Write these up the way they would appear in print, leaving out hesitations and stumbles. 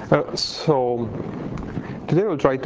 So today we'll try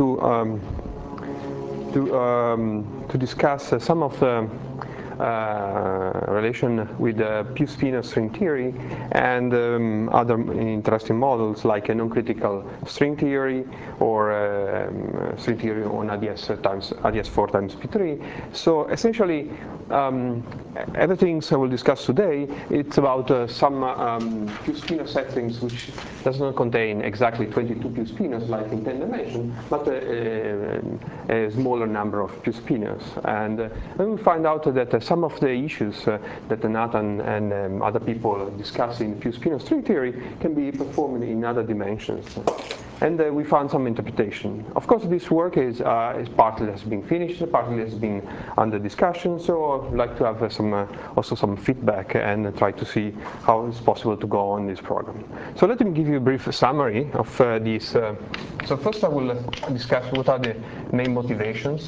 to discuss some of the relation with Pew-Spinor string theory and other interesting models like a non-critical string theory or string theory on ADS4 times P3. So essentially, everything I will discuss today, it's about some Pew-Spinor settings which does not contain exactly 22 Pew-Spinors like in 10 dimensions, but a smaller number of Pew-Spinors. And we find out that some of the issues that Nathan and other people discuss in Pew-Spinor string theory can be performed in other dimensions. And we found some interpretation. Of course, this work is partly has been finished, partly has been under discussion. So I'd like to have also some feedback and try to see how it's possible to go on this program. So let me give you a brief summary of this. So first I will discuss what are the main motivations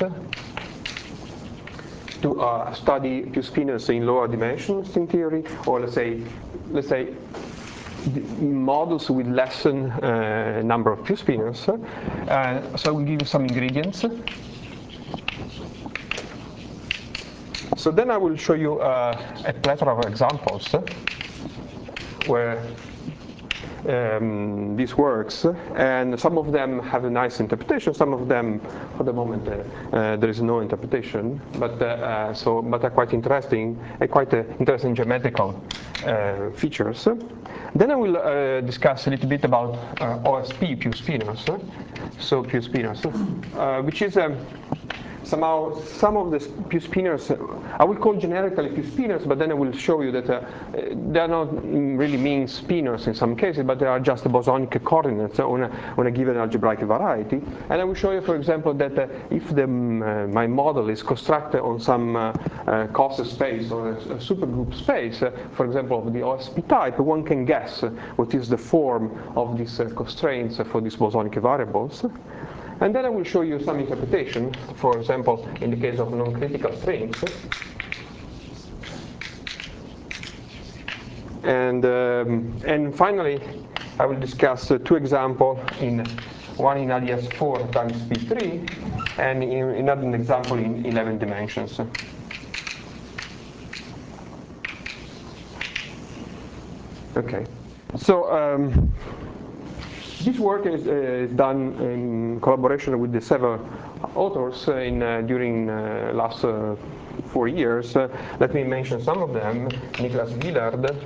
to study Pew-Spinors in lower dimensions string theory, or let's say models with less number of Pew-Spinors. So I will give you some ingredients. So then I will show you a plethora of examples where this works, and some of them have a nice interpretation. Some of them, for the moment, there is no interpretation, but are quite interesting and quite interesting geometrical features. Then I will discuss a little bit about OSP Pew-Spinors, so Pew-Spinors, which is somehow some of the Pew-Spinors, I will call generically Pew-Spinors, but then I will show you that they are not really mean spinors in some cases, but they are just bosonic coordinates on a given algebraic variety. And I will show you, for example, that if my model is constructed on some cost space or a supergroup space, for example, of the OSP type, one can guess what is the form of these constraints for these bosonic variables. And then I will show you some interpretation, for example, in the case of non-critical strings. And finally, I will discuss two examples, one in ADS4 times P3, and another example in 11 dimensions. Okay, so this work is done in collaboration with the several authors during last 4 years. Let me mention some of them: Niklas Gillard,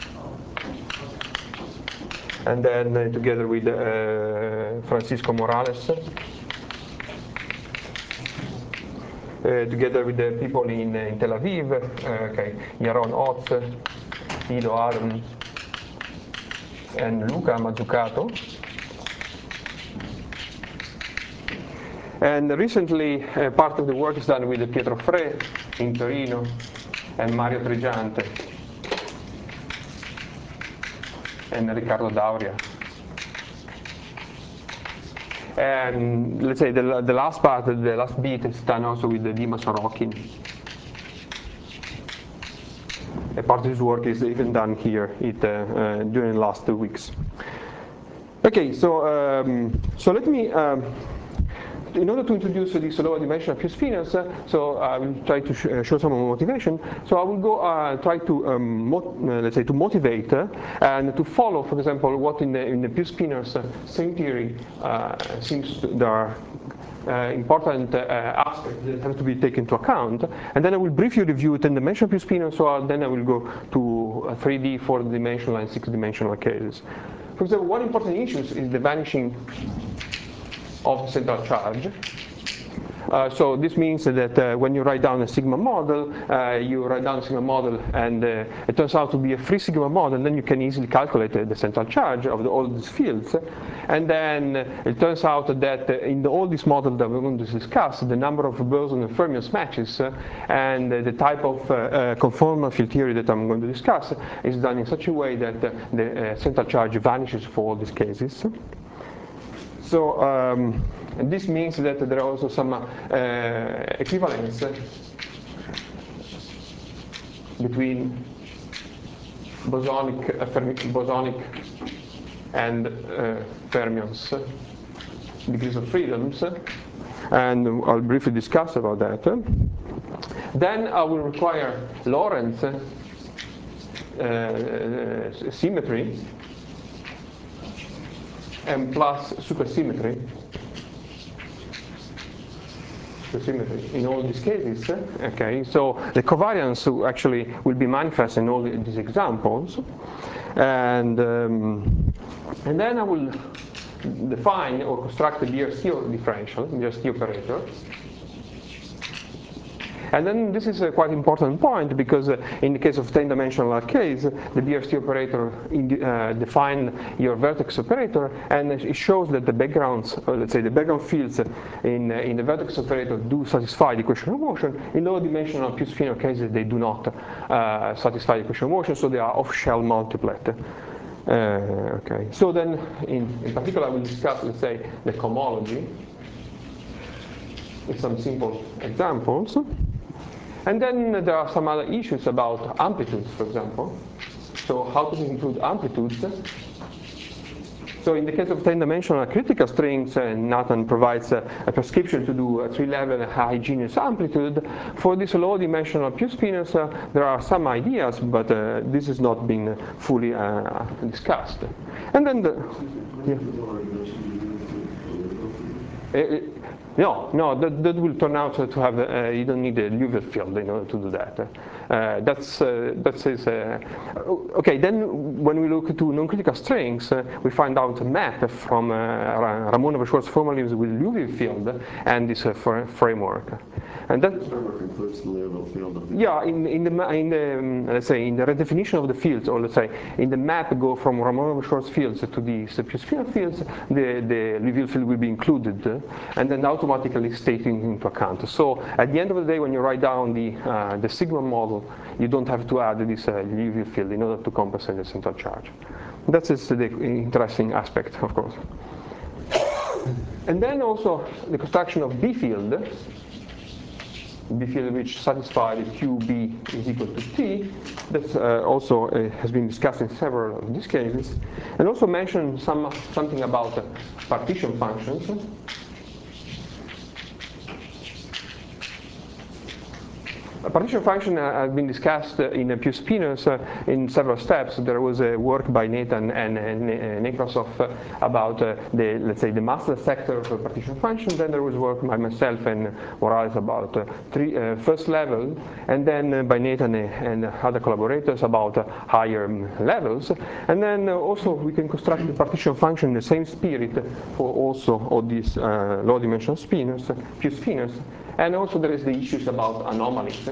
and then together with Francisco Morales, together with the people in Tel Aviv, Yaron Otz, Ido Aron, and Luca Mazzucato. And recently, part of the work is done with Pietro Frey in Torino and Mario Tregiante and Riccardo Dauria. And let's say the last part, the last bit, is done also with Dima Sorokin. A part of this work is even done here during the last 2 weeks. Okay, so let me. In order to introduce these lower dimensional Pew-Spinors, so I will try to show some motivation. So I will go try to let's say to motivate and to follow, for example, what in the Pew-Spinors string theory seems there are important aspects that have to be taken into account, and then I will briefly review 10-dimensional Pew-Spinors. So then I will go to 3D, 4-dimensional, and 6-dimensional cases. For example, one important issue is the vanishing of central charge. So this means that when you write down a sigma model, and it turns out to be a free sigma model, and then you can easily calculate the central charge of all these fields. And then it turns out that in all these models that we're going to discuss, the number of boson and fermions matches and the type of conformal field theory that I'm going to discuss is done in such a way that the central charge vanishes for all these cases. So and this means that there are also some equivalence between bosonic and fermions, degrees of freedoms, and I'll briefly discuss about that. Then I will require Lorentz symmetry and plus supersymmetry. In all these cases, okay. So the covariance actually will be manifest in all these examples, and then I will define or construct the BRC differential, BRC operator. And then this is a quite important point, because in the case of 10-dimensional case, the BRC operator define your vertex operator, and it shows that the backgrounds, or let's say the background fields in the vertex operator do satisfy the equation of motion. In low-dimensional Q-spinor cases, they do not satisfy the equation of motion, so they are off-shell multiplet. Okay. So then, in particular, I will discuss, let's say, the cohomology with some simple examples. And then there are some other issues about amplitudes, for example. So how to include amplitudes. So in the case of 10-dimensional critical strings, Nathan provides a prescription to do a 3-level high genius amplitude. For this low-dimensional Q-spinors, there are some ideas, but this has not been fully discussed. And then No, that will turn out to have, you don't need a Liouville field in order to do that. Okay, then when we look to non-critical strings, we find out a map from Ramonov-Schwarz formalism with Liouville field and this framework. And that framework includes the Liouville field. Yeah, in the let's say in the redefinition of the fields, or let's say in the map go from Ramonov-Schwarz fields to the Q-spinor fields, the Liouville field will be included, and then automatically taken into account. So at the end of the day, when you write down the sigma model, you don't have to add this Liouville field in order to compensate the central charge. That is the interesting aspect, of course. And then also the construction of B field which satisfy the QB is equal to T. That also has been discussed in several of these cases. And also mention something about partition functions. A partition function has been discussed in Q-spinors in several steps. There was a work by Nathan and Nekrasov about let's say the master sector of a partition function. Then there was work by myself and Morales about first level, and then by Nathan and other collaborators about higher levels. And then also we can construct the partition function in the same spirit for also all these low-dimensional spinors, Q-spinors. And also there is the issues about anomalies.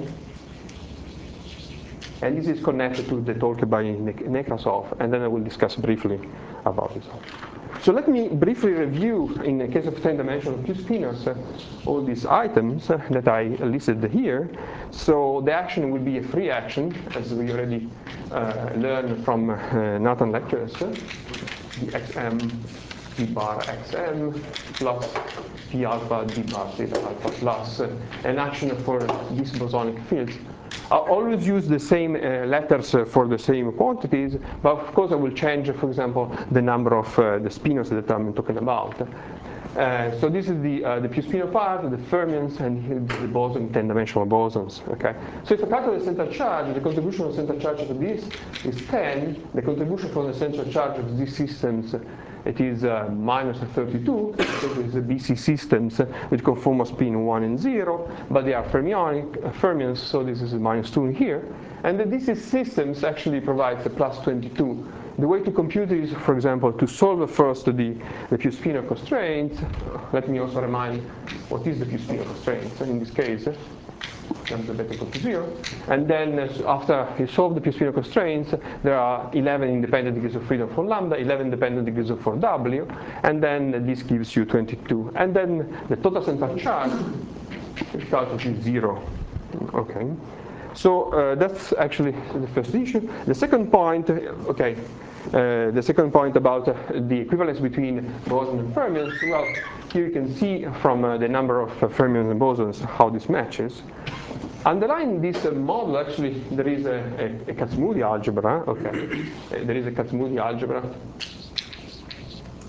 And this is connected to the talk by Nekrasov, and then I will discuss briefly about this. So let me briefly review, in the case of 10-dimensional Q-spinors, all these items that I listed here. So the action will be a free action, as we already learned from Nathan lectures. The xm d bar xm plus p alpha d bar theta alpha plus an action for these bosonic fields. I always use the same letters for the same quantities, but of course I will change, for example, the number of the spinors that I'm talking about. So this is the Q-spinor part, the fermions, and the boson, 10-dimensional bosons. Okay. So if I calculate the central charge, the contribution of the central charge of this is 10. The contribution from the central charge of these systems, it is minus 32, because it's the BC systems which conform a spin 1 and 0, but they are fermions, so this is minus 2 in here. And the DC systems actually provides a plus 22. The way to compute it is, for example, to solve first the Q-spinor constraint. Let me also remind what is the Q-spinor constraint. In this case, lambda beta equal to 0. And then after you solve the Q-spinor constraints, there are 11 independent degrees of freedom for lambda, 11 dependent degrees for W, and then this gives you 22. And then the total central charge is calculated 0. Okay. So that's actually the first issue. The second point, okay, the second point about the equivalence between bosons and fermions. Well, here you can see from the number of fermions and bosons how this matches. Underlying this model, actually, there is a Kac-Moody algebra. Okay, there is a Kac-Moody algebra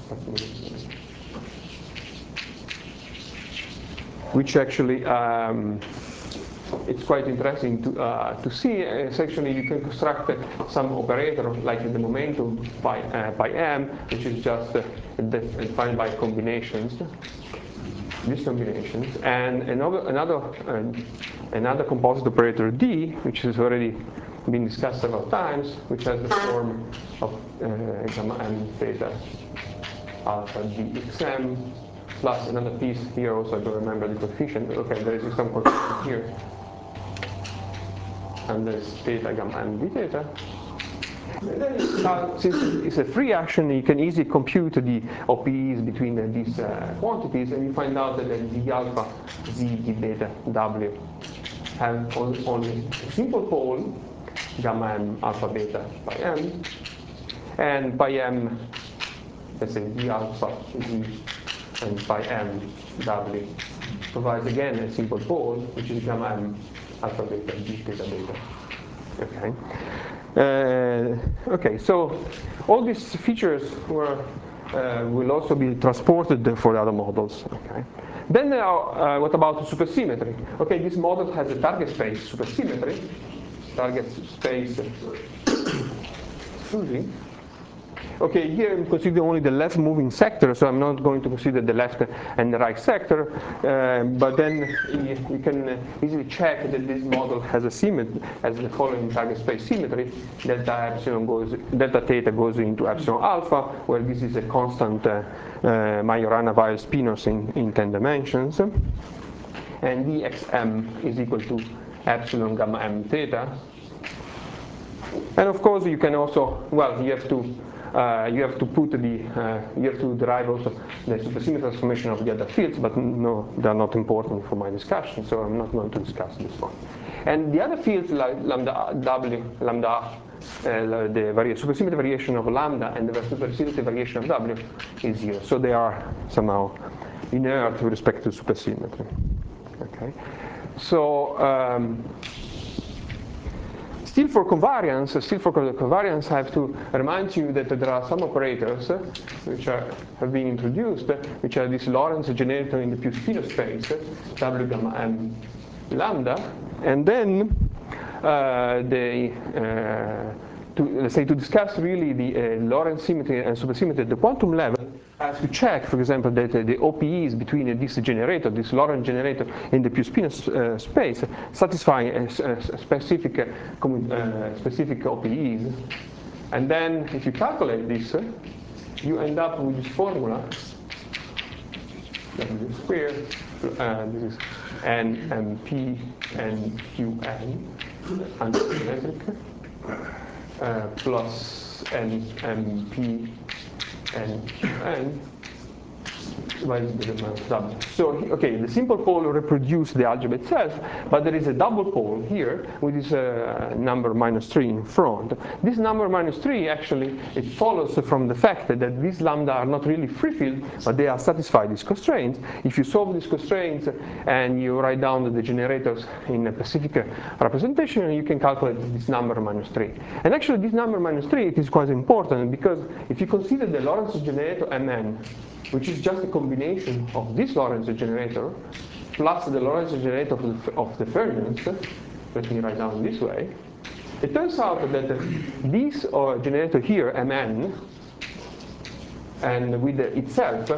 which actually it's quite interesting to see. Essentially, you can construct some operator like the momentum by m, which is just defined by combinations, these combinations, and another composite operator d, which has already been discussed several times, which has the form of gamma m theta alpha dxm, plus another piece here also. I don't remember the coefficient. Okay, there is some coefficient here. And there's theta gamma m d theta. And then since it's a free action, you can easily compute the OPEs between these quantities, and you find out that the d alpha, z, d beta, w have only a simple pole, gamma m alpha beta by m, and by m, let's say d alpha, z, and by m, w provides again a simple pole, which is gamma m alpha beta d theta beta. Okay. Okay. So all these features will also be transported for the other models. Okay. Then what about supersymmetry? Okay, this model has a target space supersymmetry. Target space Suzy. Okay, here I'm considering only the left moving sector, so I'm not going to consider the left and the right sector. But then you can easily check that this model has a symmetry, has the following target space symmetry. Delta theta goes into epsilon alpha, where this is a constant Majorana-Weyl spinors in 10 dimensions, and dxm is equal to epsilon gamma m theta. And of course, you can also, well, you have to put you have to derive also the supersymmetry transformation of the other fields, but no, they're not important for my discussion, so I'm not going to discuss this one. And the other fields like lambda w, lambda, the supersymmetry variation of lambda and the supersymmetry variation of w is 0. So they are somehow inert with respect to supersymmetry. Okay. So still for covariance, I have to remind you that there are some operators which have been introduced, which are this Lorentz generator in the Pugh-Spinor space, W gamma m lambda, and then let's say to discuss really the Lorentz symmetry and supersymmetry at the quantum level, I have to check, for example, that the OPEs between this generator, this Lorentz generator in the Pugh-Spinor space, satisfy a specific OPEs. And then if you calculate this, you end up with this formula, W squared, this is NMP and QN, antisymmetric, plus NMP and QN divided by the minus W. So, okay, the simple pole reproduces the algebra itself, but there is a double pole here with this number minus 3 in front. This number minus 3 actually, it follows from the fact that these lambda are not really free field, but they are satisfied these constraints. If you solve these constraints and you write down the generators in a specific representation, you can calculate this number minus 3. And actually this number minus 3 is quite important, because if you consider the Lorentz generator Mn, which is just a combination of this Lorentz generator plus the Lorentz generator of the fermions, let me write down this way, it turns out that this generator here, Mn, and with itself,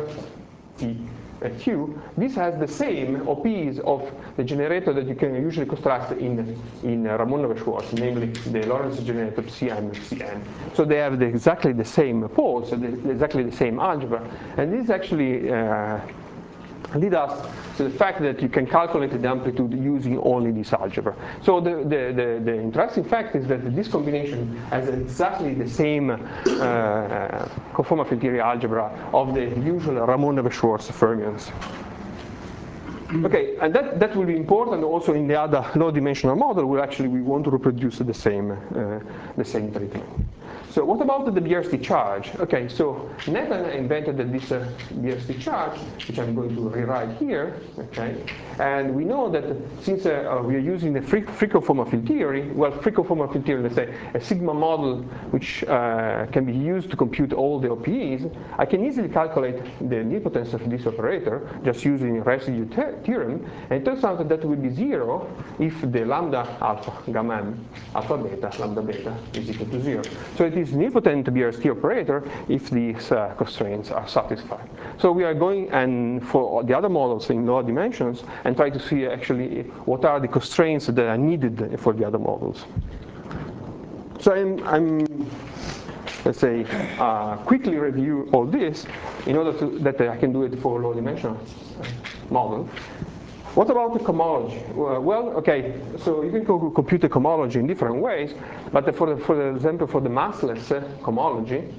Q, this has the same OPs of the generator that you can usually construct in Ramon-Schwarz, namely the Lorentz generator Cm, Cn. So they have exactly the same poles, exactly the same algebra, and this actually lead us to the fact that you can calculate the amplitude using only this algebra. So the interesting fact is that this combination has exactly the same conformal field theory algebra of the usual Ramon-Schwarz fermions. Okay, and that will be important also in the other low-dimensional model, where actually we want to reproduce the same treatment. So what about the BRST charge? Okay, so Nathan invented this BRST charge, which I'm going to rewrite here. Okay, and we know that since we are using the Freakoff-Hommer field theory, well, Freakoff-Hommer field theory, let's say a sigma model which can be used to compute all the OPEs, I can easily calculate the nilpotence of this operator just using residue theorem, and it turns out that will be 0 if the lambda alpha, gamma m, alpha beta, lambda beta is equal to 0. So it is nilpotent BRST operator if these constraints are satisfied. So we are going and for the other models in lower dimensions and try to see actually what are the constraints that are needed for the other models. So I'm let's say, quickly review all this in order that I can do it for low dimensional model. What about the cohomology? Well, okay, so you can compute the cohomology in different ways, but for example, for the massless cohomology,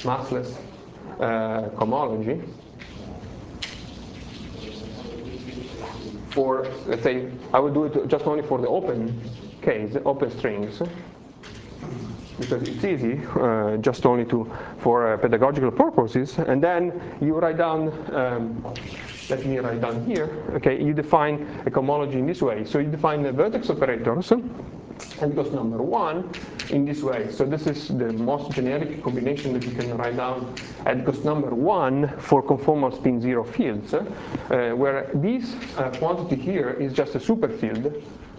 for, let's say, I would do it just only for the open case, open strings, because it's easy, just only for pedagogical purposes. And then you write down, let me write down here, okay, you define a cohomology in this way. So you define the vertex operators, and goes number 1 in this way. So this is the most generic combination that you can write down at goes number 1 for conformal spin 0 fields, where this quantity here is just a superfield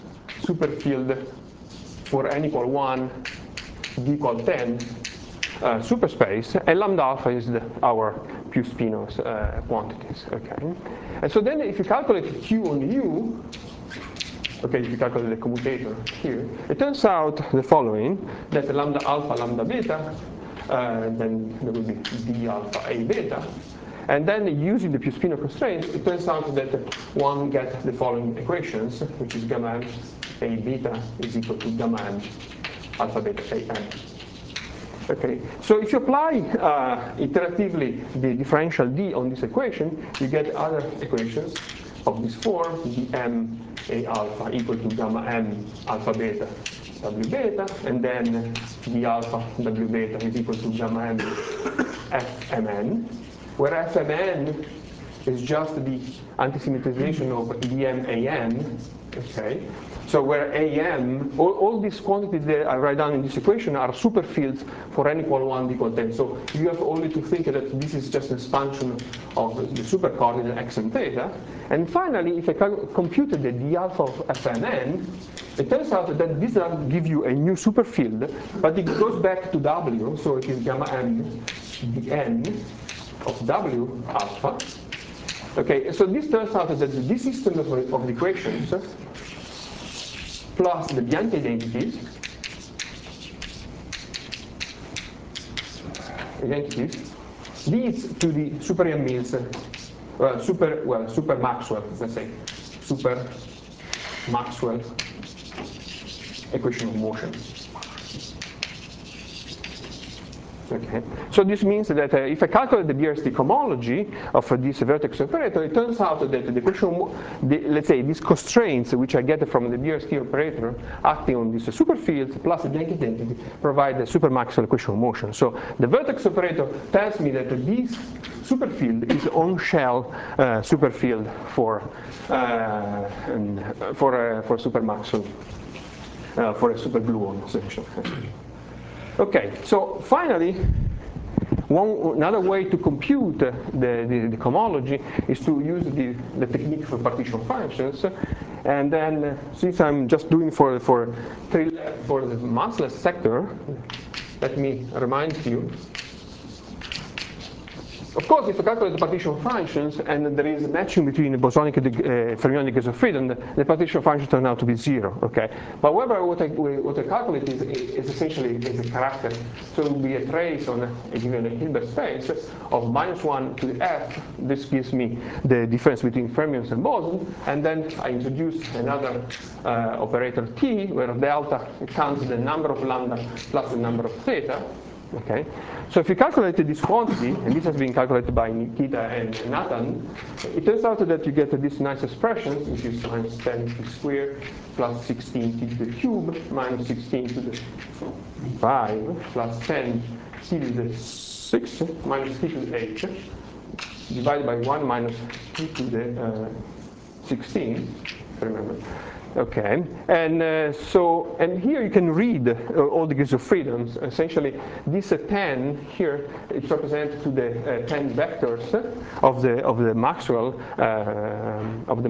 for n equal 1, d equal 10 superspace, and lambda alpha is our Q spinos quantities. Okay, and so then if you calculate Q on U, okay, if you calculate the commutator here, it turns out the following: that the lambda alpha, lambda beta, then there will be d alpha a beta. And then using the Q-spino constraints, it turns out that one gets the following equations, which is gamma m a beta is equal to gamma m alpha beta a n. Okay, so if you apply iteratively the differential d on this equation, you get other equations of this form: dm a alpha equal to gamma m alpha beta w beta, and then d alpha w beta is equal to gamma m fmn, where fmn is just the antisymmetrization of dm an. Okay, so where am, all these quantities that I write down in this equation are superfields for n equal 1, d equal 10. So you have only to think that this is just an expansion of the supercoordinate x and theta. And finally, if I compute the d alpha of fnn, it turns out that this doesn't give you a new superfield, but it goes back to w, so it is gamma m dn of w alpha. Okay, so this turns out that this system of the equations plus the Bianchi identities leads to the super Yang-Mills, super Maxwell, let's say, super Maxwell equation of motion. Okay. So this means that if I calculate the BRST cohomology of this vertex operator, it turns out that the equation, let's say, these constraints which I get from the BRST operator acting on these superfields plus the Bianchi identity provide the super Maxwell equation of motion. So the vertex operator tells me that this superfield is on-shell superfield for super Maxwell, for a super gluon essentially. Okay, so finally, another way to compute the cohomology is to use the technique for partition functions. And then, since I'm just doing for the massless sector, let me remind you. Of course, if you calculate the partition functions and there is a matching between the bosonic and fermionic degrees of freedom, the partition functions turn out to be 0. Okay, but however, what I calculate is essentially a character. So it will be a trace on a given Hilbert space of -1 to the f. This gives me the difference between fermions and boson, and then I introduce another operator t, where delta counts the number of lambda plus the number of theta. Okay, so if you calculate this quantity, and this has been calculated by Nikita and Nathan, it turns out that you get this nice expression, which is minus 10t squared plus 16t to the cube minus 16 to the 5 plus 10 t to the 6 minus t to the 8 divided by 1 minus t to the 16, remember. Okay, and and here you can read all degrees of freedoms. Essentially, this 10 here it's represented to the 10 vectors of the Maxwell of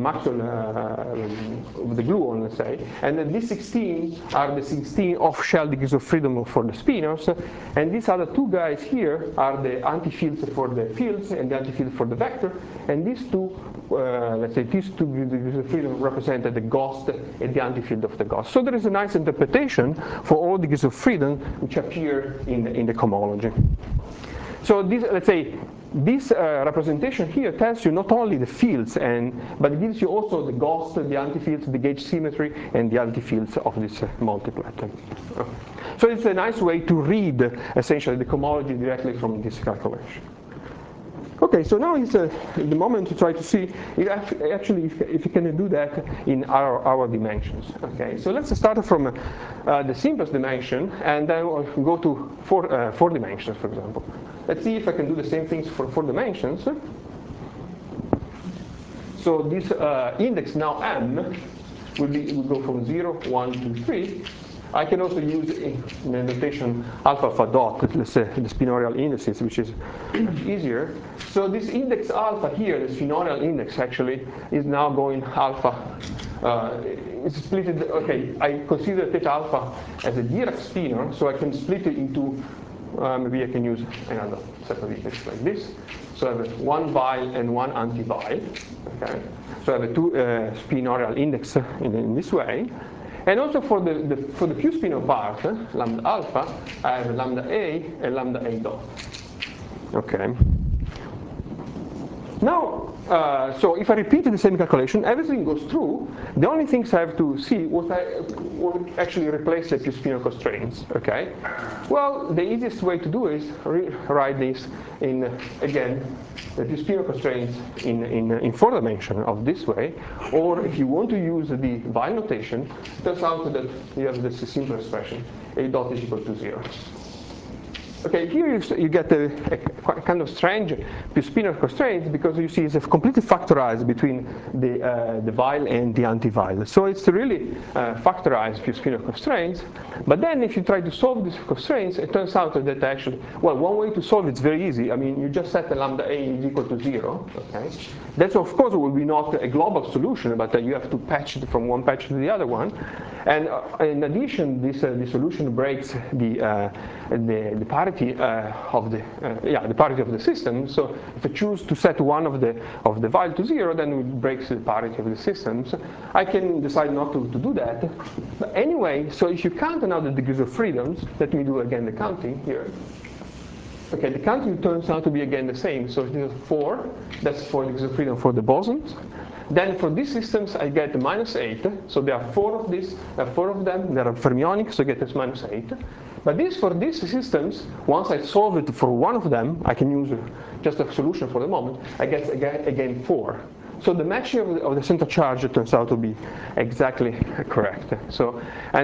the gluon, let's say, and then these 16 are the 16 off-shell degrees of freedom for the spinors, and these other two guys here are the antifields for the fields and the antifield for the vector, and these two, let's say, these two degrees of freedom represent the Gauss and the antifield of the Gauss. So there is a nice interpretation for all degrees of freedom which appear in the cohomology. So this, let's say, this representation here tells you not only the fields, but it gives you also the Gauss, the antifields, the gauge symmetry, and the antifields of this multiplet. So it's a nice way to read essentially the cohomology directly from this calculation. Okay, so now is the moment to try to see if you can do that in our dimensions. Okay, so let's start from the simplest dimension, and then we'll go to four dimensions, for example. Let's see if I can do the same things for 4 dimensions. So this index now m will go from 0, 1, 2, 3. I can also use in the notation alpha alpha dot, let's say the spinorial indices, which is much easier. So this index alpha here, the spinorial index actually, is now going alpha. It's split. Okay, I consider theta alpha as a Dirac spinor, so I can split it into. Maybe I can use another set of indexes like this. So I have one vile and one anti-vile. Okay, so I have a 2 spinorial index in this way. And also for the Q spinor part, lambda alpha, I have lambda A and lambda A dot. Okay. Now, so if I repeat the same calculation, everything goes through. The only things I have to see what actually replace the Q spinor constraints. Okay. Well, the easiest way to do is write this in again the Q spinor constraints in 4 dimension of this way, or if you want to use the Weyl notation, it turns out that you have this simple expression: A dot is equal to 0. Okay, here you get a kind of strange P-spinor constraints because you see it's completely factorized between the Weyl and the anti-Weyl. So it's really factorized P-spinor constraints. But then if you try to solve these constraints, it turns out that actually, well, one way to solve it's very easy. I mean, you just set the lambda A is equal to 0. Okay, that's of course will be not a global solution, but you have to patch it from one patch to the other one. And in addition, this solution breaks the parity of the parity of the system. So if I choose to set one of the Weyl to 0, then it breaks the parity of the systems. I can decide not to do that. But anyway, so if you count now the degrees of freedoms, let me do again the counting here. Okay, the counting turns out to be again the same. So it is 4. That's 4 degrees of freedom for the bosons. Then for these systems, I get minus 8. So there are 4 of these, 4 of them. They are fermionic, so I get this minus 8. But for these systems, once I solve it for one of them, I can use just a solution for the moment. I get again 4. So the matching of the center charge turns out to be exactly correct. So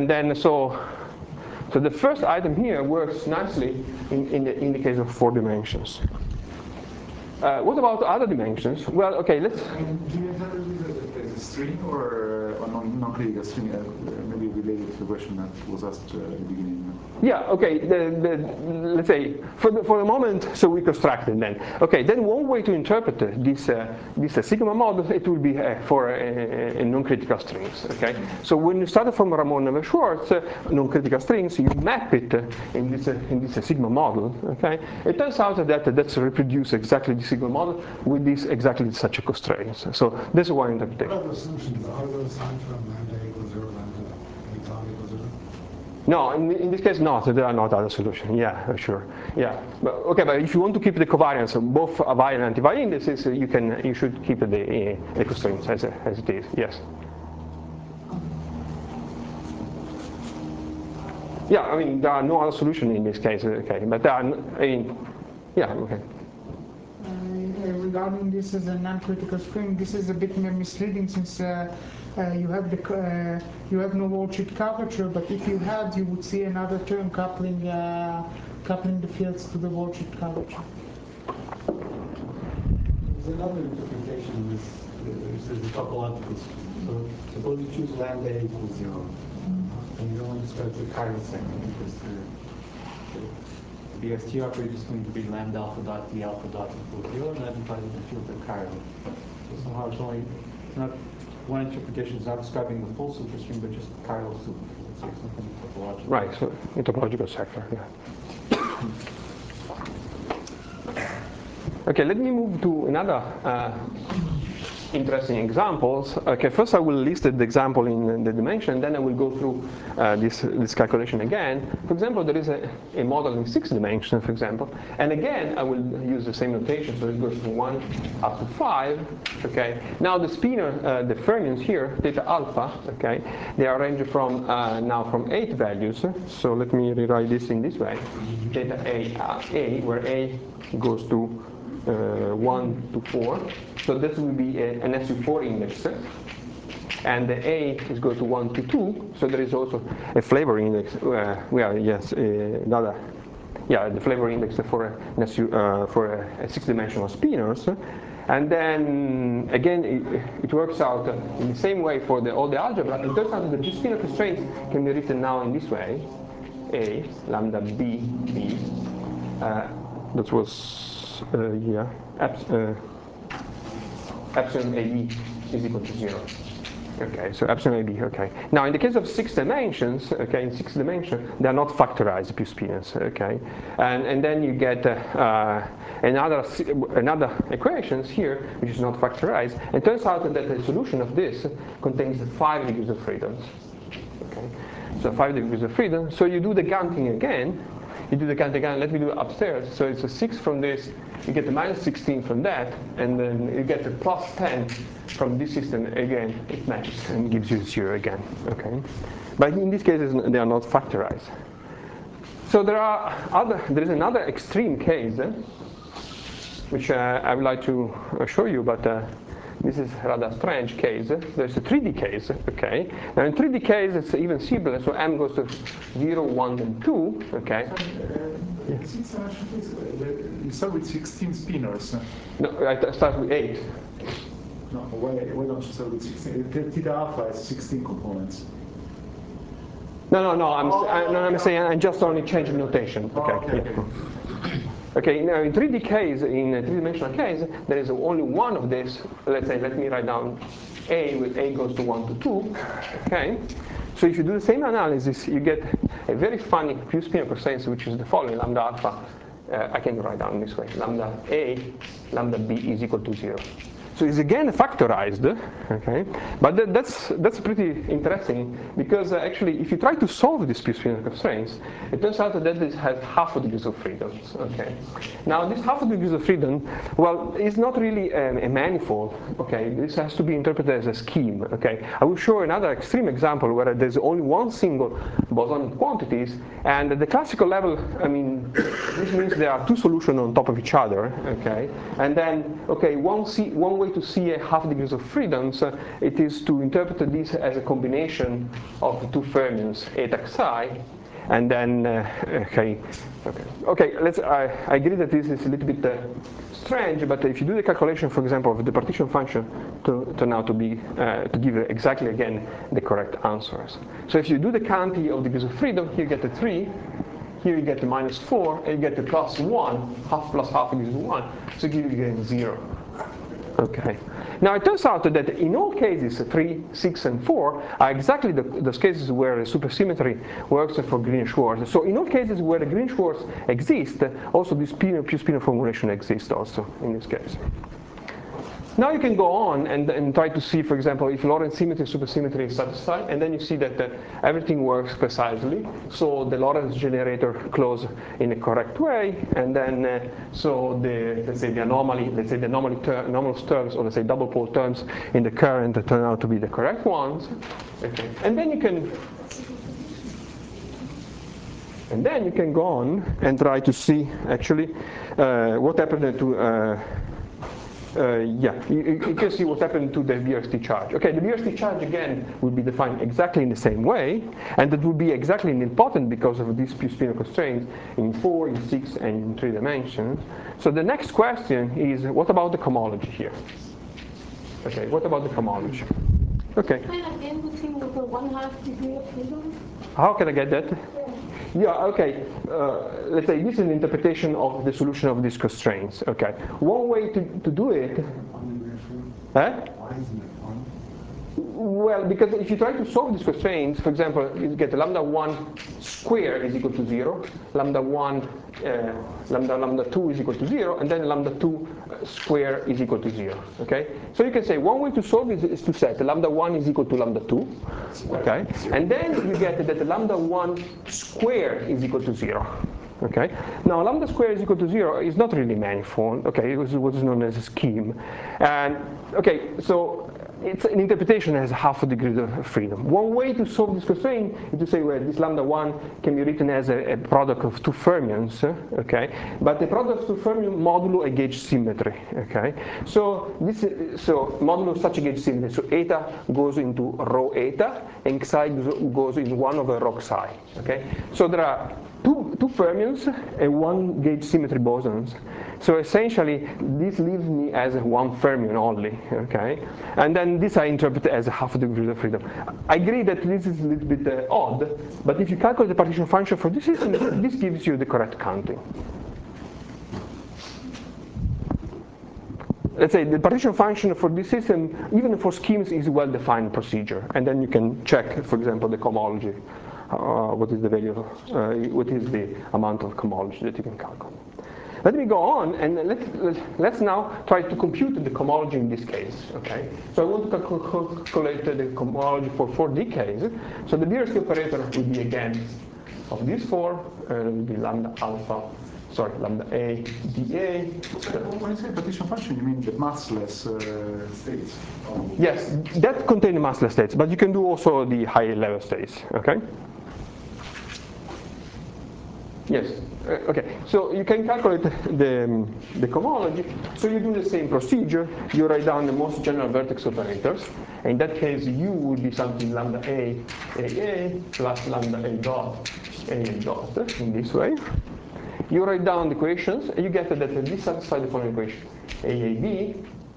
the first item here works nicely in the case of 4 dimensions. What about other dimensions? Well, okay, let's. Do you interpret this as a string or a non-critical string? Maybe related to the question that was asked at the beginning. Yeah. Okay. Let's say for the moment, so we constructed then. Okay. Then one way to interpret this sigma model, it will be for non-critical strings. Okay. So when you start from Ramon Neveu-Schwarz non-critical strings, you map it in this sigma model. Okay. It turns out that that's reproduce exactly the sigma model with this exactly such a constraints. So this is one interpretation. What are the solutions? Are those signed from lambda equals 0, lambda A equals 0? No, in this case, not. There are not other solutions. Yeah, sure. Yeah, but if you want to keep the covariance of both Weyl and anti-Weyl indices, you should keep the constraints as it is. Yes. Yeah, I mean, there are no other solution in this case, okay, but there are, yeah, okay. Regarding this as a non-critical string, this is a bit misleading since you have no worldsheet curvature, but if you had, you would see another term coupling the fields to the worldsheet curvature. There's another interpretation of this. This is the topological. So suppose you choose lambda equals 0, and you only start the chiral segment because the BST operator is going to be lambda alpha dot d alpha dot equals 0, and that implies that the fields are chiral. So somehow it's not one interpretation is not describing the full superstring, but just chiral super. Let's say something topological. Right, so in topological sector, yeah. Okay, let me move to another interesting examples. Okay, first I will list the example in the dimension, then I will go through this calculation again. For example, there is a model in 6 dimensions, for example, and again I will use the same notation, so it goes from 1 up to 5. Okay, now the spinor, the fermions here, theta alpha, okay, they are ranged from now from 8 values. So let me rewrite this in this way: theta a, where a goes to 1 to 4, so this will be an SU4 index, and the A is go to 1 to 2, so there is also a flavor index. Well, yes, another, yeah, the flavor index for an SU for a 6-dimensional spinors, and then again it works out in the same way for all the algebra. It turns out that the spinor constraints can be written now in this way: A lambda B B. That was. Epsilon AB is equal to 0. Okay, so epsilon AB, okay. Now in the case of 6 dimensions, okay, in 6 dimensions, they are not factorized, P spinors, okay. And then you get another equations here, which is not factorized. It turns out that the solution of this contains 5 degrees of freedom. Okay, so 5 degrees of freedom. So you do the counting again. You do the count again, let me do it upstairs. So it's a 6 from this, you get the minus 16 from that, and then you get the plus 10 from this system. Again, it matches and gives you 0 again. Okay, but in these cases, they are not factorized. So there is another extreme case, which I would like to show you, but this is a rather strange case. There's a 3D case, okay? Now in 3D case, it's even simpler, so m goes to 0, 1, and 2, okay? You start with 16 spinors. No, I start with 8. No, why don't you start with 16? Theta alpha has 16 components. No, I'm saying I'm just only changing notation. Okay. Okay, now in 3D case, in a 3-dimensional case, there is only one of this. Let's say, let me write down A, with A goes to 1 to 2. Okay, so if you do the same analysis, you get a very funny Q spinor constraint, which is the following: lambda alpha. I can write down this way: lambda A, lambda B is equal to 0. So it's again factorized, okay? But that's pretty interesting, because actually, if you try to solve these Q spinor constraints, it turns out that this has half of degrees of freedom. Okay. Now this half of degrees of freedom, well, it's not really a manifold. Okay. This has to be interpreted as a scheme. Okay. I will show another extreme example where there's only one single bosonic quantities, and at the classical level, I mean, this means there are 2 solutions on top of each other. Okay. And then, okay, one way to see a half degrees of freedoms, it is to interpret this as a combination of the 2 fermions, eta xi, and then okay. I agree that this is a little bit strange, but if you do the calculation, for example, of the partition function, turn out to be to give exactly again the correct answers. So if you do the counting of degrees of freedom, here you get the 3. Here you get the minus 4, and you get the plus 1, half plus half equals 1, so you get 0. Okay. Now it turns out that in all cases, 3, 6, and 4 are exactly those cases where supersymmetry works for Green-Schwarz. So in all cases where the Green-Schwarz exists, also this Q spinor formulation exists also in this case. Now you can go on and try to see, for example, if Lorentz symmetry, supersymmetry is satisfied, and then you see that everything works precisely. So the Lorentz generator closes in a correct way, and then so let's say the anomalous terms, or let's say double pole terms in the current turn out to be the correct ones. Okay. And then you can And then you can go on and try to see actually what happened to you can see what happened to the BRST charge. Okay, the BRST charge again will be defined exactly in the same way, and it will be exactly nilpotent because of these p-spinor constraints in 4, in 6, and in 3 dimensions. So the next question is, what about the cohomology here? Okay, what about the cohomology? Okay. Can I again with him with a 1/2 degree of freedom? How can I get that? Yeah, okay. Let's say this is an interpretation of the solution of these constraints. Okay. One way to do it. Well, because if you try to solve these constraints, for example, you get lambda 1 square is equal to 0, lambda 1, lambda 2 is equal to 0, and then lambda 2 square is equal to 0. Okay? So you can say one way to solve it is to set lambda 1 is equal to lambda 2. Okay? And then you get that lambda 1 square is equal to 0. Okay? Now lambda square is equal to 0 is not really manifold. Okay? It was what is known as a scheme. And okay, so it's an interpretation that has half a degree of freedom. One way to solve this constraint is to say, well, this lambda 1 can be written as a product of two fermions, okay? But the product of two fermions modulo a gauge symmetry, okay? So modulo such a gauge symmetry, so eta goes into rho eta, and psi goes in 1 over rho psi, okay? So there are two fermions and one gauge symmetry bosons. So essentially, this leaves me as one fermion only, okay? And then this I interpret as a half degree of freedom. I agree that this is a little bit odd, but if you calculate the partition function for this system, this gives you the correct counting. Let's say the partition function for this system, even for schemes, is a well-defined procedure. And then you can check, for example, the cohomology. What is the value, what is the amount of cohomology that you can calculate. Let me go on, and let's now try to compute the cohomology in this case, okay? So I want to calculate the cohomology for 4 decays. So the BRST operator will be again of these 4, it will be lambda A, dA. When you say partition function, you mean the massless states? Yes, that contains the massless states, but you can do also the higher level states, okay? Yes, okay, so you can calculate the cohomology. So you do the same procedure. You write down the most general vertex operators. In that case, U would be something lambda A, AA, plus lambda A dot, in this way. You write down the equations, and you get that this satisfies the following equation. AAB,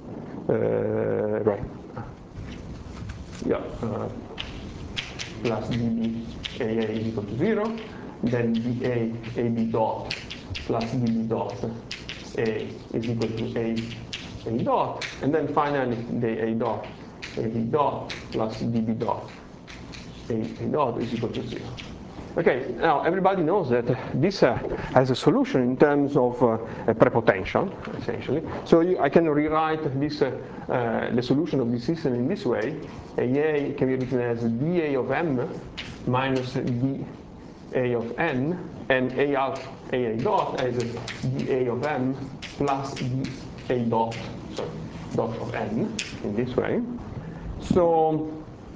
plus DB AA is equal to 0. Then dA AB dot plus DB dot A is equal to A dot, and then finally the A dot AB dot plus DB dot A dot is equal to 0. Okay, now everybody knows that this has a solution in terms of prepotential, essentially. So I can rewrite this the solution of this system in this way. AA can be written as dA of m minus dA of n, and AA dot as dA of m plus dA dot, dot of n, in this way. So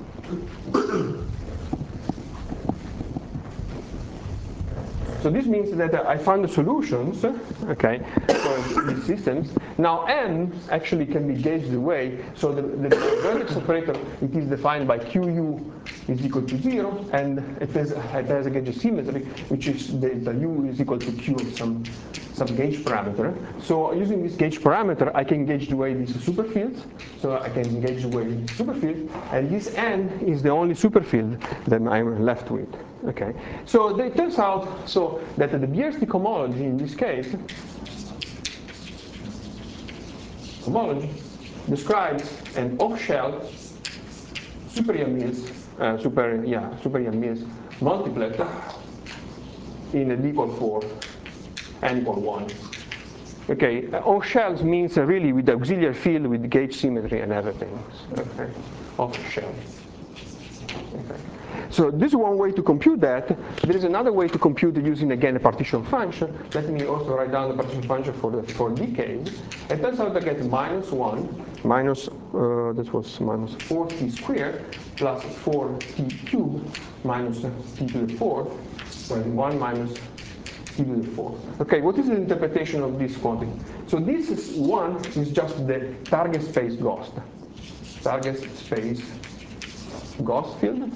this means that I found the solutions, okay, for these systems. Now m actually can be gauged away. So the vertex operator, it is defined by QU is equal to 0, and it has a gauge symmetry, which is delta U is equal to Q of some gauge parameter. So using this gauge parameter, I can gauge away these superfields. So I can gauge away the superfield, and this n is the only superfield that I'm left with. Okay, so it turns out that the BRST cohomology in this case, cohomology describes an off-shell super-Yang-Mills multiplet in a D equal 4, n equal 1. Okay, off-shells means really with the auxiliary field with gauge symmetry and everything. Okay, off-shell. Okay. So this is one way to compute that. There is another way to compute it using, again, a partition function. Let me also write down the partition function for decays. It turns out I get minus 1, this was minus 4t squared plus 4t cubed minus t to the 4th Right, 1 minus t to the 4. Okay, what is the interpretation of this quantity? So this is 1 is just the target space Gauss. Target space Gauss field.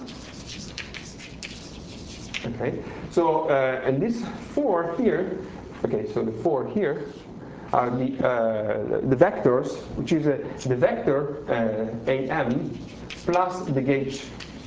Okay, so and this 4 here, okay, so the 4 here are the vectors, which is the vector AM plus the gauge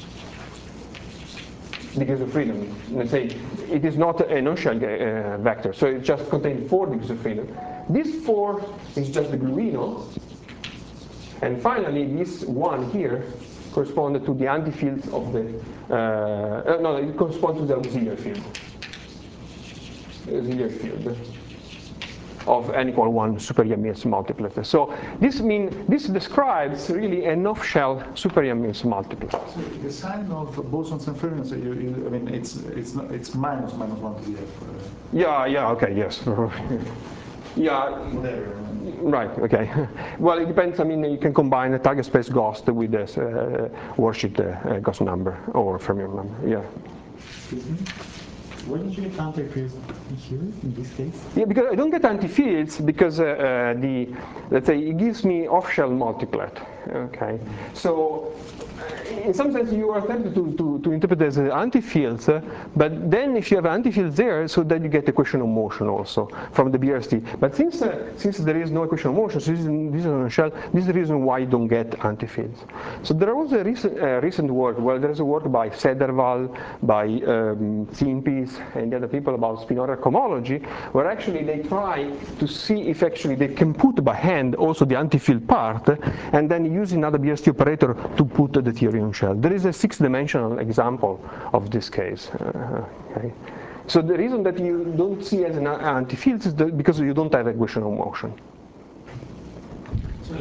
degrees of freedom. Let's say it is not a non-shell vector, so it just contains 4 degrees of freedom. This 4 is just the gluino, and finally this 1 here corresponds to the antifields of the no, it corresponds to the auxiliary field. Auxiliary field of n equal 1 super-Yang-Mills multiplet. So this describes really an off-shell super-Yang-Mills multiplet. So the sign of bosons and fermions, I mean, it's minus 1 to the f. Yeah, okay, yes. Yeah, Whatever. right, okay. Well, it depends. I mean, you can combine the target space Gauss with this worldsheet Gauss number or fermion number. Yeah. Excuse me? Why did you get anti-fields here in this case? Yeah, because I don't get anti-fields because let's say it gives me off-shell multiplet. Okay, so in some sense you are tempted to interpret as anti-fields, but then if you have anti-fields there, so then you get equation of motion also from the BRST. But since there is no equation of motion, so this is on a shell, this is the reason why you don't get anti-fields. So there was a recent work. Well, there is a work by Sederval, by Tsimpis, and the other people about spin-order cohomology, where actually they try to see if actually they can put by hand also the anti-field part, and then use another BRST operator to put the theory on shell. There is a 6-dimensional example of this case. Okay. So the reason that you don't see as an anti-field is because you don't have equation of motion. So,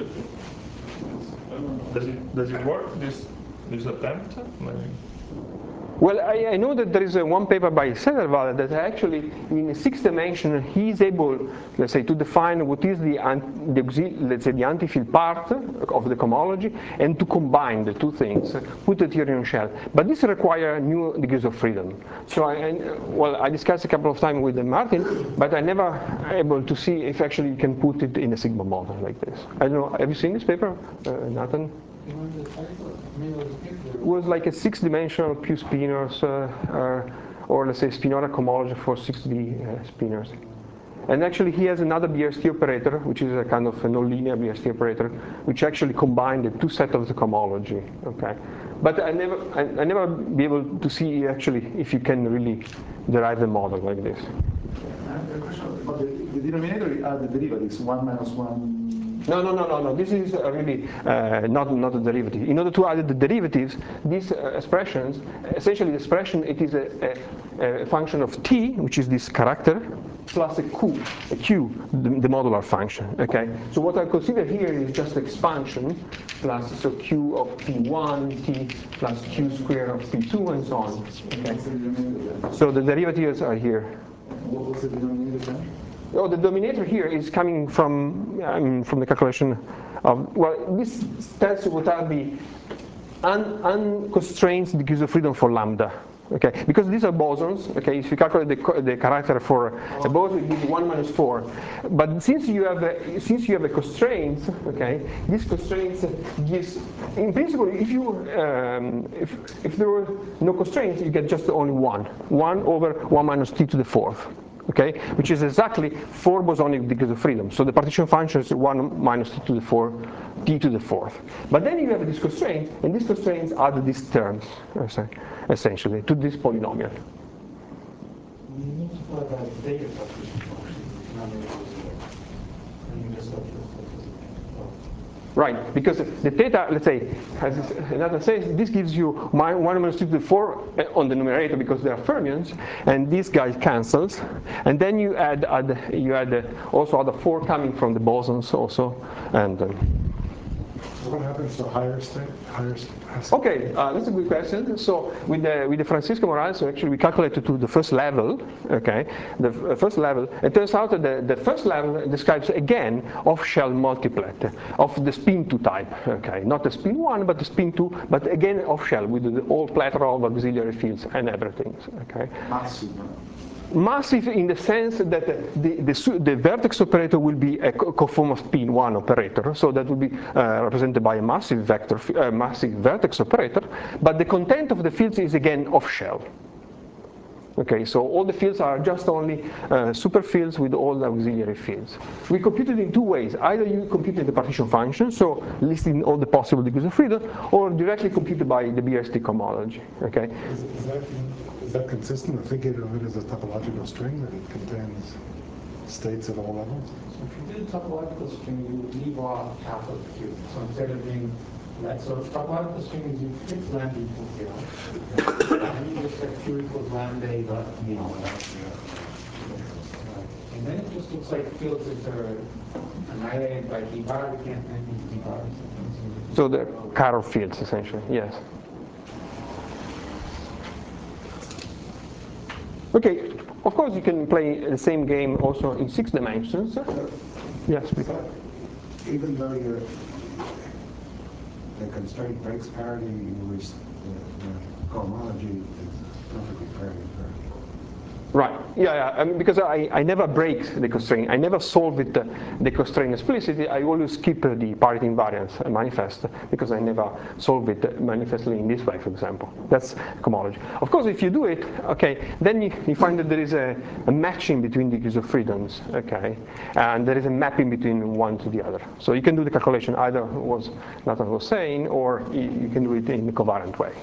does it work, this attempt? Well, I know that there is one paper by Sederval that actually, in a 6-dimension, he is able, let's say, to define what is the anti-field part of the cohomology, and to combine the two things, put the theory on shell. But this requires new degrees of freedom. So, I discussed a couple of times with Martin, but I never able to see if actually you can put it in a sigma model like this. I don't know. Have you seen this paper, Nathan? It was like a 6-dimensional Q spinors, or let's say spinora cohomology for 6D spinors. And actually he has another BRST operator, which is a kind of a non-linear BRST operator, which actually combined the two sets of the cohomology. Okay, but I never be able to see actually if you can really derive the model like this. A question about the denominator are the derivatives, 1 minus 1. No. This is really not a derivative. In order to add the derivatives, these expressions, essentially the expression, it is a function of t, which is this character, plus a q, the modular function. Okay. So what I consider here is just expansion plus so q of p1 t plus q squared of p2 and so on. Okay. So the derivatives are here. What was the denominator then? Oh, the denominator here is coming from the calculation of, well, this tells you what are the unconstrained degrees of freedom for lambda. Okay, because these are bosons. Okay, if you calculate the character for a boson, it gives 1 minus 4. But since you have a constraint, okay, these constraints gives, in principle, if there were no constraints, you get just only 1 over 1 minus t to the 4th. Okay, which is exactly 4 bosonic degrees of freedom. So the partition function is 1 minus t to the 4th. But then you have this constraint, and these constraints add these terms, essentially, to this polynomial. You multiply by the data partition function, and you just Right, because the theta, let's say, as Nathan says, this gives you 1 minus 2 to the 4 on the numerator because they are fermions, and this guy cancels, and then you add also other 4 coming from the bosons also, and What happens to higher state? Okay, that's a good question. So with the Francisco Morales, actually we calculated to the first level. Okay, the first level. It turns out that the first level describes again off-shell multiplet of the spin 2 type. Okay, not the spin 1, but the spin 2, but again off-shell with the whole plethora of auxiliary fields and everything. Okay. Massive in the sense that the vertex operator will be a conformal spin 1 operator, so that will be represented by a massive vector, massive vertex operator, but the content of the fields is again off-shell. Okay, so all the fields are just only superfields with all the auxiliary fields. We computed in two ways. Either you computed the partition function, so listing all the possible degrees of freedom, or directly computed by the BRST cohomology. Okay. Is that consistent with thinking of it as a topological string, that it contains states at all levels? So if you do the topological string, you would leave off alpha q. So instead of being so topological string is you fix lambda equals 0. And you just set q equals lambda dot d. And then it just looks like fields that are annihilated by d bar. We can't mention d bar. So the Carol fields, essentially, yes. Okay, of course you can play the same game also in 6 dimensions. Yes, please. Even though the constraint breaks parity, the cohomology is perfectly parity. Right. Yeah. I mean, because I never break the constraint. I never solve it the constraint explicitly. I always keep the parity invariance manifest because I never solve it manifestly in this way, for example. That's cohomology. Of course, if you do it, okay, then you find that there is a matching between degrees of freedoms, okay, and there is a mapping between one to the other. So you can do the calculation either was Nathan was saying, or you can do it in a covariant way.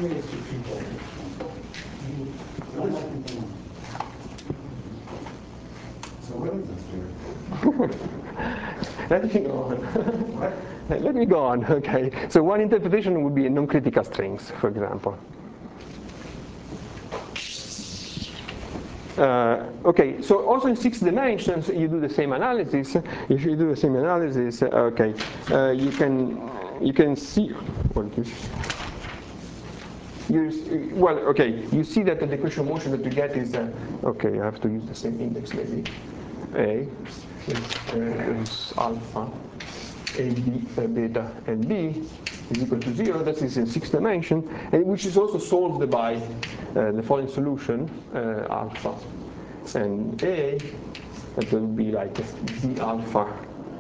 So what is this here? Let me go on. Let me go on, okay. So one interpretation would be non-critical strings, for example. Okay, so also in 6 dimensions, you do the same analysis. If you do the same analysis, okay, you can see what is. You see that the equation of motion that you get is okay. I have to use the same index maybe. A is alpha, A, B, beta, and B is equal to 0. That is in 6 dimensions, and which is also solved by the following solution: alpha and A. That will be like D alpha,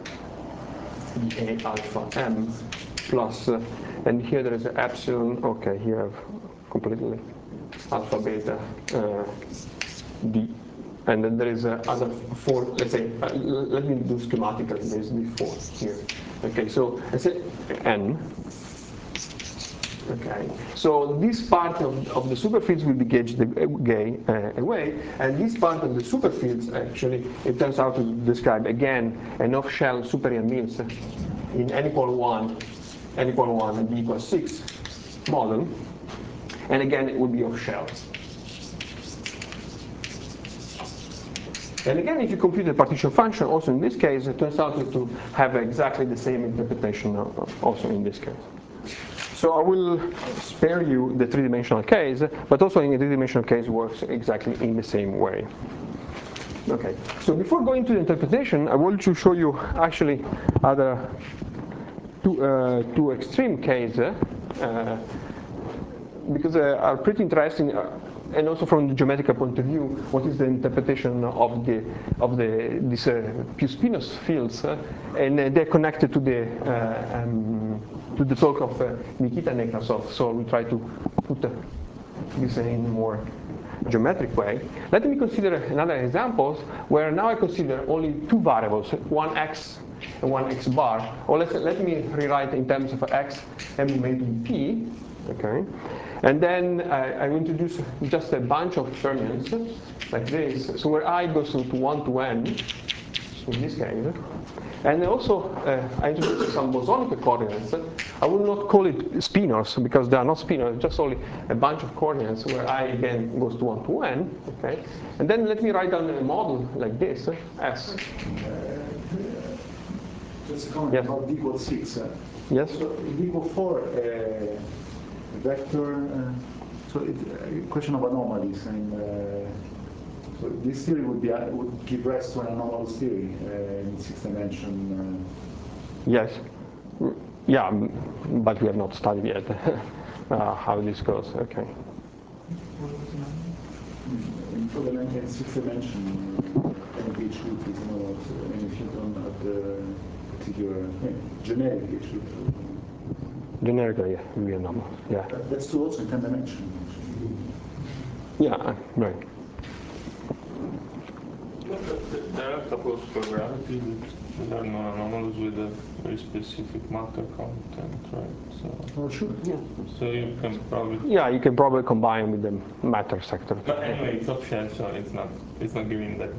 A alpha M plus, and here there is an epsilon. Okay, here I have completely alpha beta D. And then there is other 4, let's say, let me do schematically, there's the 4 here. Okay, so let's say N. Okay, so this part of the superfields will be gauged away, and this part of the superfields, actually, it turns out to describe, again, an off-shell super-Yang-Mills in n equal 1, and b equals 6 model, and again, it will be off-shell. And again, if you compute the partition function, also in this case, it turns out to have exactly the same interpretation also in this case. So I will spare you the 3-dimensional case, but also in a 3-dimensional case works exactly in the same way. Okay, so before going to the interpretation, I want to show you actually other two extreme cases, because they are pretty interesting. And also from the geometrical point of view, what is the interpretation of these Pew-Spinous fields, and they're connected to the talk of Nikita Nekrasov. So we try to put this in a more geometric way. Let me consider another example where now I consider only 2 variables, one x and one x bar. Or let me rewrite in terms of x and made in p. Okay, and then I introduce just a bunch of fermions like this. So where I goes to 1 to n, in this case, and also I introduce some bosonic coordinates. I will not call it spinors because they are not spinors, just only a bunch of coordinates where I again goes to 1 to n. Okay, and then let me write down a model like this, S. Just a comment Yes. about d equals 6. Yes? So in d equals 4, vector, so it's a question of anomalies, and so this theory would give rise to an anomalous theory in 6th dimension. Yes. Yeah, but we have not studied yet how this goes. Okay. In 6th dimension, any H root is not any filter at the particular generic H root. Generically, yeah, we are normal. Yeah. That's true also in 10th dimension. Yeah, right. There are a couple of probabilities that are non-anomalous with a very specific matter content, right? So, Oh, sure. Yeah. so you can probably. Yeah, you can probably combine with the matter sector. But anyway, it's optional, so it's not giving that.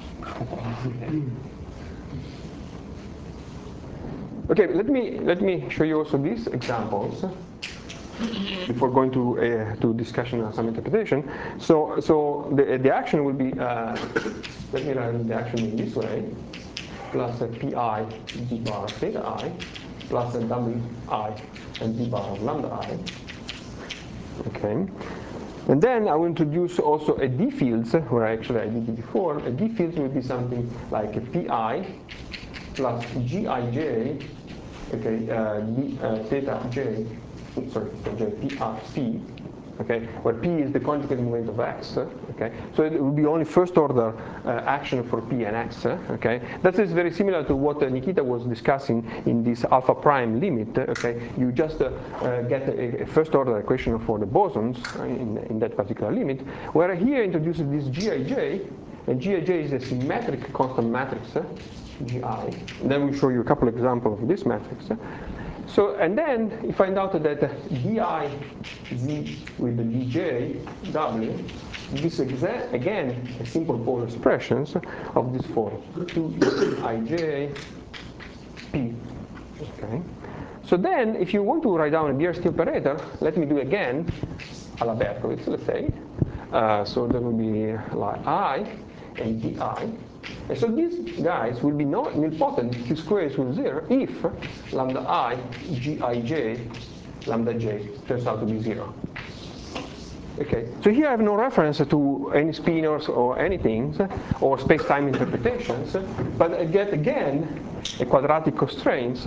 Okay, let me show you also these examples before going to discussion on some interpretation. So the action will be let me write the action in this way, plus a pi d bar of theta I, plus a w I and d bar of lambda I. Okay. And then I will introduce also a d fields, where actually I did it before. A d fields will be something like a pi plus gij, okay, theta j, sorry, j p, okay, where p is the conjugate moment of x, okay. So it will be only first order action for p and x, okay. That is very similar to what Nikita was discussing in this alpha prime limit, okay. You just get a first order equation for the bosons in that particular limit, where here introduces this gij, and gij is a symmetric constant matrix, Gi. And then we'll show you a couple examples of this matrix. So, and then you find out that di z with the dj w, this again a simple polar expressions of this form 2ij p. Okay. So then, if you want to write down a BRST operator, let me do again alla Berkowitz, let's say. So there will be like I and di. And so these guys will be nilpotent, Q square is equal to 0 if lambda I, gij, lambda j turns out to be 0. Okay, so here I have no reference to any spinors or anything, or space-time interpretations, but I get again a quadratic constraints,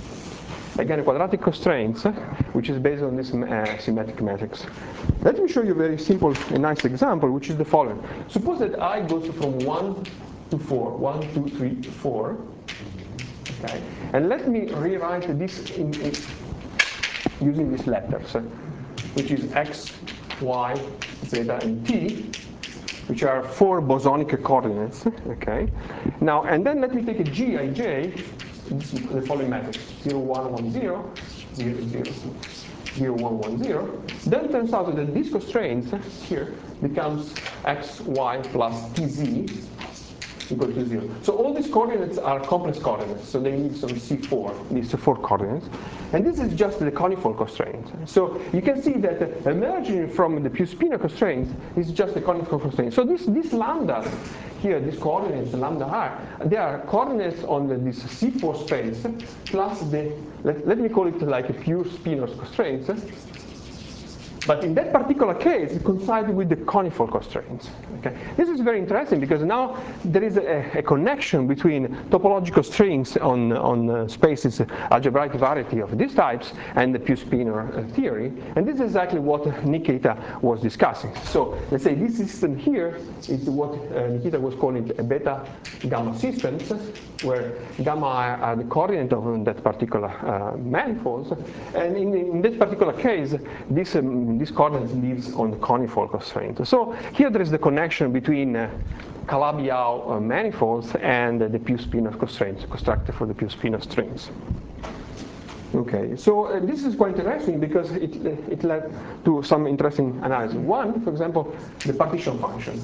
which is based on this symmetric matrix. Let me show you a very simple and nice example, which is the following. Suppose that I goes from 1 to 4, 1, 2, 3, 4, okay, and let me rewrite this using these letters, which is x, y, zeta, and t, which are 4 bosonic coordinates, okay. Now, and then let me take a gij, the following matrix, 0, 1, 1, 0, 0, 0, 0, 1, 1, 0. Then it turns out that these constraints here becomes x, y plus tz equal to 0. So all these coordinates are complex coordinates, so they need some C4, these 4 coordinates. And this is just the conifold constraint. So you can see that emerging from the Puigg-Spinor constraint is just the conifold constraint. So this lambda here, these coordinates, lambda r, they are coordinates on this C4 space plus the, let me call it like a Puigg-Spinor constraints. But in that particular case, it coincides with the conifold constraints. Okay? This is very interesting because now there is a connection between topological strings on spaces, algebraic variety of these types, and the Puigg-Spinor theory. And this is exactly what Nikita was discussing. So let's say this system here is what Nikita was calling a beta-gamma systems, where gamma are the coordinate of that particular manifolds. And in this particular case, this coordinate lives on the conifold constraint. So here there is the connection between Calabi-Yau manifolds and the Puigg-Spinor constraints constructed for the Puigg-Spinor strings. Okay, so this is quite interesting because it led to some interesting analysis. One, for example, the partition function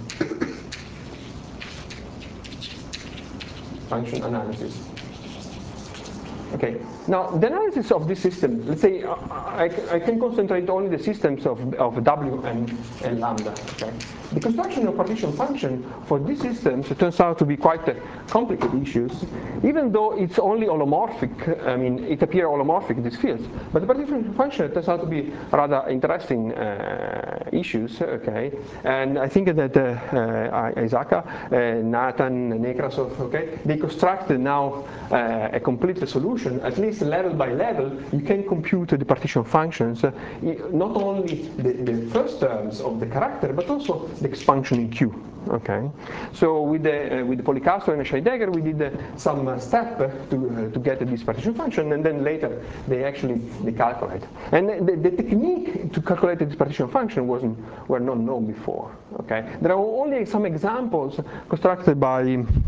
analysis. Okay, now the analysis of this system, let's say I can concentrate only the systems of W and lambda. Okay, the construction of partition function for these systems turns out to be quite complicated issues, even though it's only holomorphic. I mean, it appears holomorphic, these fields. But the partition function turns out to be rather interesting issues, okay? And I think that Isaka, Nathan, Nekrasov, okay, they constructed now a complete solution, at least level by level. You can compute the partition functions, not only the first terms of the character, but also the expansion in Q. Okay, so with the Polycastro and Scheidegger, we did some step to get this partition function, and then later they calculate. And the technique to calculate this partition function were not known before. Okay, there are only some examples constructed by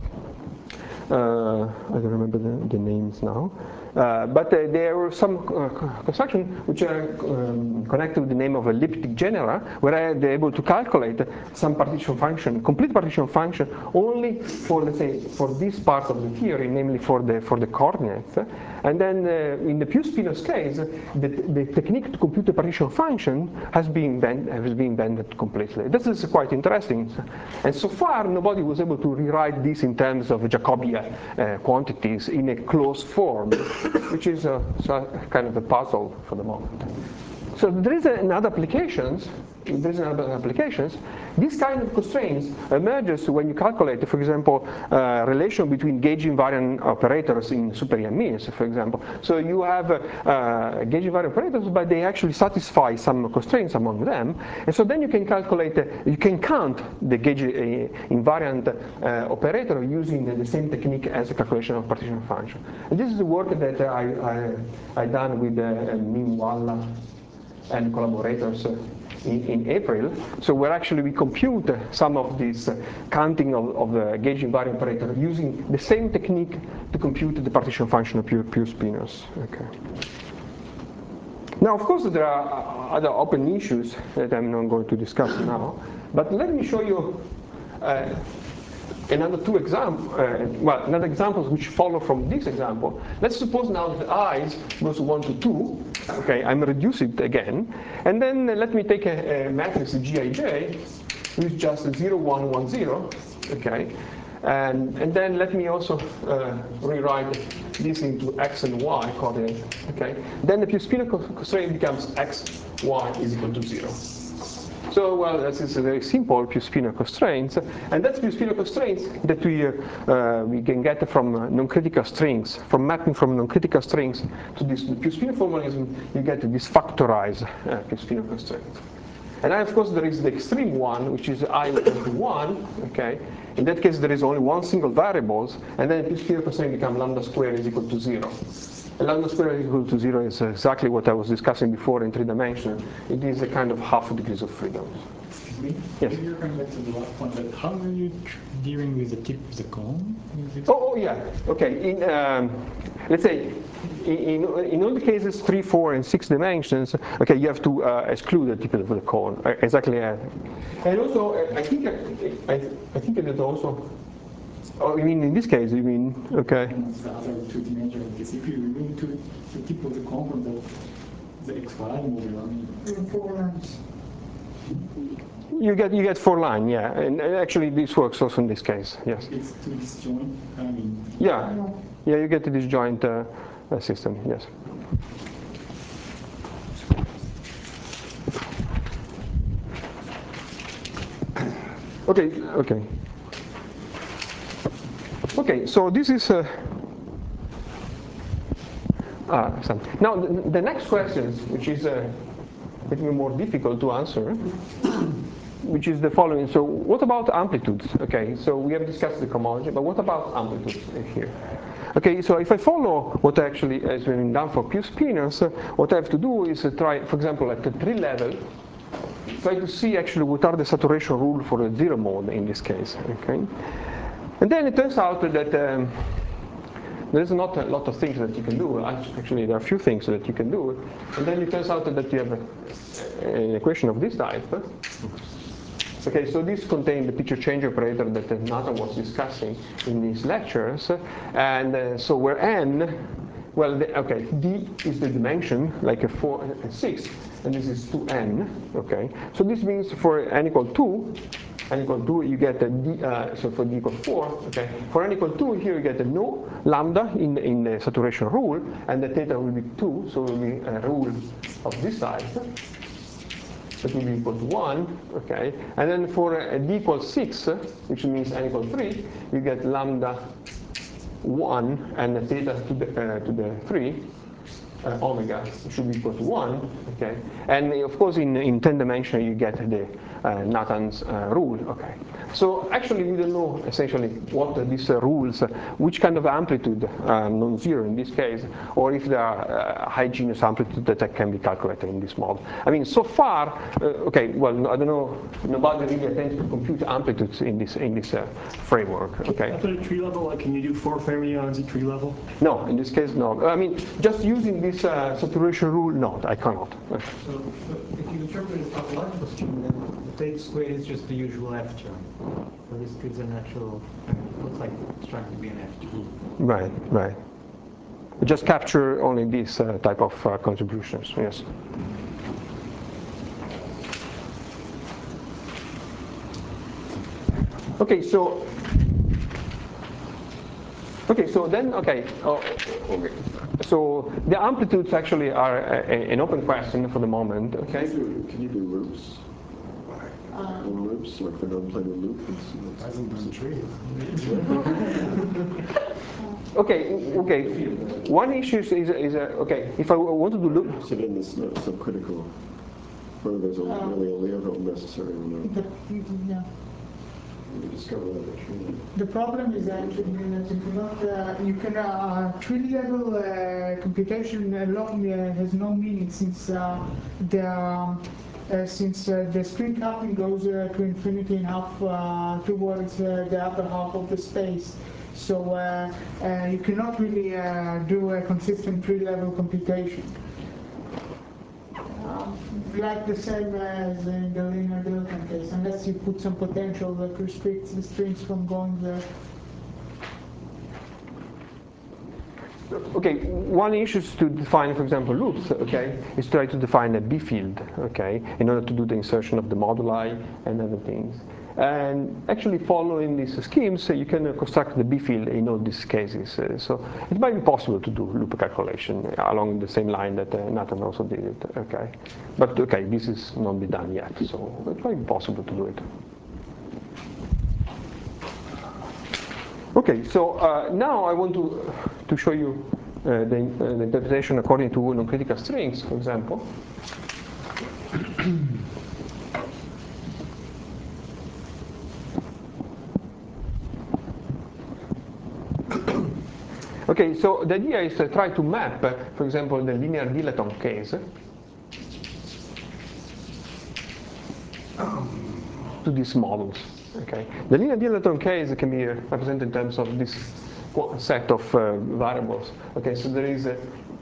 I don't remember the names now. But there were some constructions which are connected with the name of elliptic genera, where they're able to calculate some partition function, complete partition function, only for, let's say, for this part of the theory, namely for the coordinates. And then in the Pius-Spinous case, the technique to compute the partition function has been invented completely. This is quite interesting. And so far, nobody was able to rewrite this in terms of Jacobian quantities in a closed form, which is kind of a puzzle for the moment. So there is another applications. This kind of constraints emerges when you calculate, for example, relation between gauge invariant operators in super means, for example. So you have gauge invariant operators, but they actually satisfy some constraints among them, and so then you can calculate, you can count the gauge invariant operator using the same technique as the calculation of partition function. And this is the work that I done with Ming Walla and collaborators in April. So we compute some of this counting of the gauge invariant operator using the same technique to compute the partition function of Pius-Spinous. Okay. Now, of course, there are other open issues that I'm not going to discuss now, but let me show you another examples which follow from this example. Let's suppose now that i's goes 1 to 2. Okay, I'm reducing it again, and then let me take a matrix Gij with just 0, 1, 1, 0. Okay, and then let me also rewrite this into x and y coordinate. Okay, then the Pius-Spinous constraint becomes x, y is equal to 0. So, well, this is a very simple Pius-Spinous constraints, and that's Pius-Spinous constraints that we can get from non-critical strings, from mapping from non-critical strings to this Pius-Spinous formalism. You get this factorized Pius-Spinous constraint. And then, of course, there is the extreme one, which is I equal to 1. Okay, in that case, there is only one single variables, and then the Pius-Spinous constraint becomes lambda squared is equal to 0. Lambda squared is equal to 0 is exactly what I was discussing before in 3 dimensions. It is a kind of half degrees of freedom. Excuse me? Yes. Maybe you're coming back to the last point, but how are you dealing with the tip of the cone? Oh yeah. Okay. In let's say in all the cases 3, 4, and 6 dimensions, okay, you have to exclude the tip of the cone. Exactly. And also, I think it is also. Oh, you mean in this case? You mean okay? The other 2 dimensions, because if you remove the tip of the cone from the XY model, I mean, 4 lines. You get 4 line, yeah, and actually this works also in this case, yes. it's to disjoint. I mean, yeah, you get the disjoint system, yes. Okay, so this is now the next question, which is a bit more difficult to answer, which is the following. So what about amplitudes? Okay, so we have discussed the cohomology, but what about amplitudes here? Okay, so if I follow what actually has been done for Pius-Spinous, what I have to do is try, for example, at the 3 level, try to see actually what are the saturation rules for the 0 mode in this case. Okay, and then it turns out that there's not a lot of things that you can do. Actually, there are a few things that you can do, and then it turns out that you have an equation of this type. Okay, so this contains the picture change operator that Nathan was discussing in his lectures, and so where n, well, okay, d is the dimension, like a 4 and 6, and this is 2n. Okay, so this means for n equal 2, n equal 2, you get a d, so for d equals 4, okay. For n equal 2, here you get a no lambda in the saturation rule, and the theta will be 2, so it will be a rule of this side. That will be equal to 1, okay. And then for d equals 6, which means n equals 3, you get lambda 1 and the theta to the 3. Omega should be equal to 1, okay? And of course in 10 dimension you get the Nathan's rule, okay? So actually we don't know essentially what these rules, which kind of amplitude, non-zero in this case, or if there are high genius amplitude that can be calculated in this model. I mean, so far, okay, well, I don't know, nobody really attempts to compute amplitudes in this framework, okay? Up at a tree level, like, can you do 4 fermions at tree level? No, in this case, no. I mean, just using this saturation rule, no, I cannot. So if you interpret it as topological string, then the theta squared is just the usual F term. So this gives a natural, it looks like it's trying to be an FT. Right, right. Just capture only these type of contributions, yes. Okay, so then, okay, so the amplitudes actually are an open question for the moment, okay? Can you do loops? Loops, like for non-planar loop? Hasn't done trees. Okay. One issue is okay, if I want to do loop. So then this is not subcritical, whether there's really a level necessary or not. Yeah. The problem is that you can tree level computation alone has no meaning since the string coupling goes to infinity and half towards the upper half of the space. So you cannot really do a consistent tree level computation. Like the same as in the linear Dilaton case, unless you put some potential that restricts the strings from going there. Okay, one issue is to define, for example, loops, okay, is try to define a B field, okay, in order to do the insertion of the moduli and other things. And actually following these schemes, you can construct the B field in all these cases. So it might be possible to do loop calculation along the same line that Nathan also did it, okay. But okay, this is not been done yet, so it might be possible to do it. Okay, so now I want to show you the interpretation according to non-critical strings, for example. Okay, so the idea is to try to map, for example, the linear Dilaton case to these models. Okay, the linear Dilaton case can be represented in terms of this set of variables. Okay, so there is a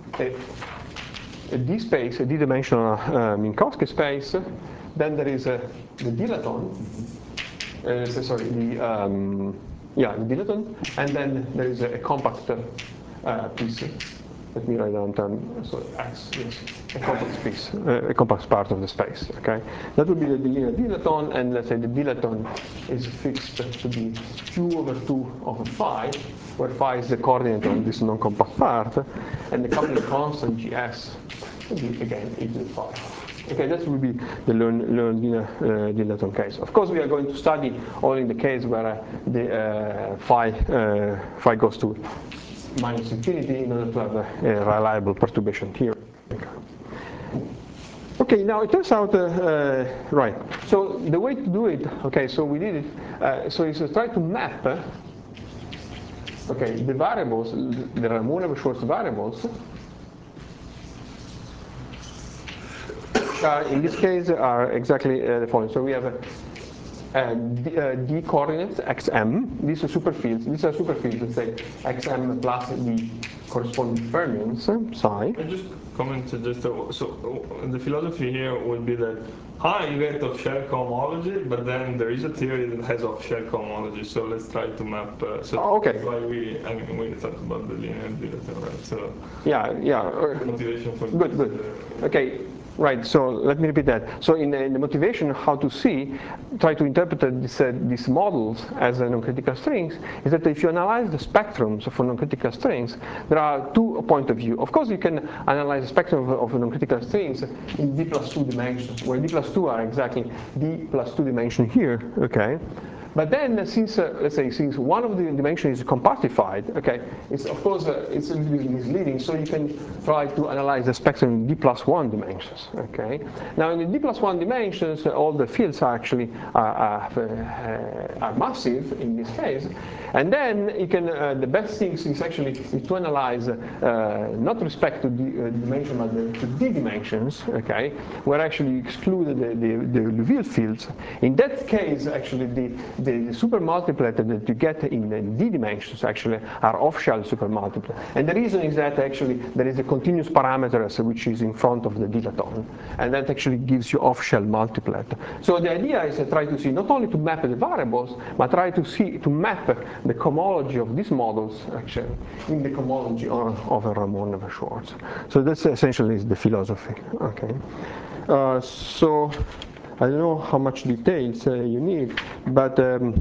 D space, a D-dimensional Minkowski space. Then there is the Dilaton. The Dilaton, and then there is a compact piece. Let me write down term. So X is a compact piece, a compact part of the space. Okay, that would be the linear Dilaton, and let's say the Dilaton is fixed to be Q/2 of phi, where phi is the coordinate of this non-compact part, and the coupling constant GS would be again e to the phi. Okay, that will be the linear Dilaton case. Of course, we are going to study only the case where the phi goes to minus infinity in order to have a reliable perturbation theory. Okay, now it turns out, right, so the way to do it, okay, so we did it, so it's to try to map, okay, the variables, the Ramanujan-Schwarz variables, in this case are exactly the following. So we have D coordinates xm. These are superfields. These are superfields. Let's say xm plus the corresponding fermions psi. I just commented just so the philosophy here would be that you get off-shell cohomology, but then there is a theory that has off-shell cohomology. So let's try to map. Okay. That's why we talked about the linear Dilaton, right? So yeah. motivation for good. Okay. Right, so let me repeat that. So in the motivation how to see, try to interpret these models as non-critical strings, is that if you analyze the spectrums for non-critical strings, there are two points of view. Of course, you can analyze the spectrum of non-critical strings in d+2 dimensions, where d+2 are exactly d+2 dimension here, okay? But then, since let's say since one of the dimensions is compartified, okay, it's of course it's a little bit misleading. So you can try to analyze the spectrum in d+1 dimensions. Okay. Now in the d+1 dimensions, all the fields are actually are massive in this case, and then you can the best thing is actually to analyze not with respect to the dimension but to d dimensions. Okay, where actually you exclude the Liouville fields. In that case, actually the supermultiplet that you get in the d dimensions actually are off-shell supermultiplet. And the reason is that actually there is a continuous parameter which is in front of the dilaton, and that actually gives you off-shell multiplet. So the idea is to try to see not only to map the variables, but try to see to map the cohomology of these models actually in the cohomology of a Ramond-Schwarz. So that's essentially the philosophy. Okay. So I don't know how much details you need, but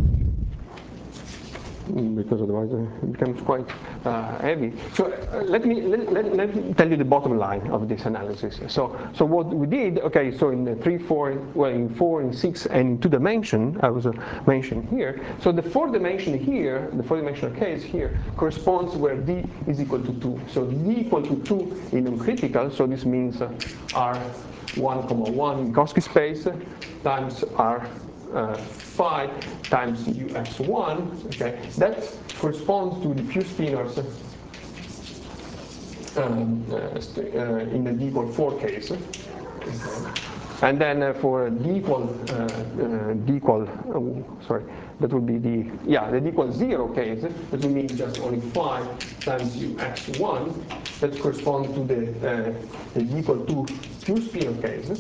because otherwise it becomes quite heavy. So let me tell you the bottom line of this analysis. So what we did, okay, so in the 3, 4, well in 4 and 6 and in 2 dimension, I was mentioned here. So the 4 dimension here, the 4-dimensional case here, corresponds where d is equal to 2. So d equal to 2 in uncritical, so this means R1,1 in Minkowski space times R5 times UX1, okay, that corresponds to the few spinors in the d equal 4 case. Okay. And then for d equal, that would be the d equal 0 case, that would mean just only 5 times UX1, that corresponds to the d equal 2 few spinor case,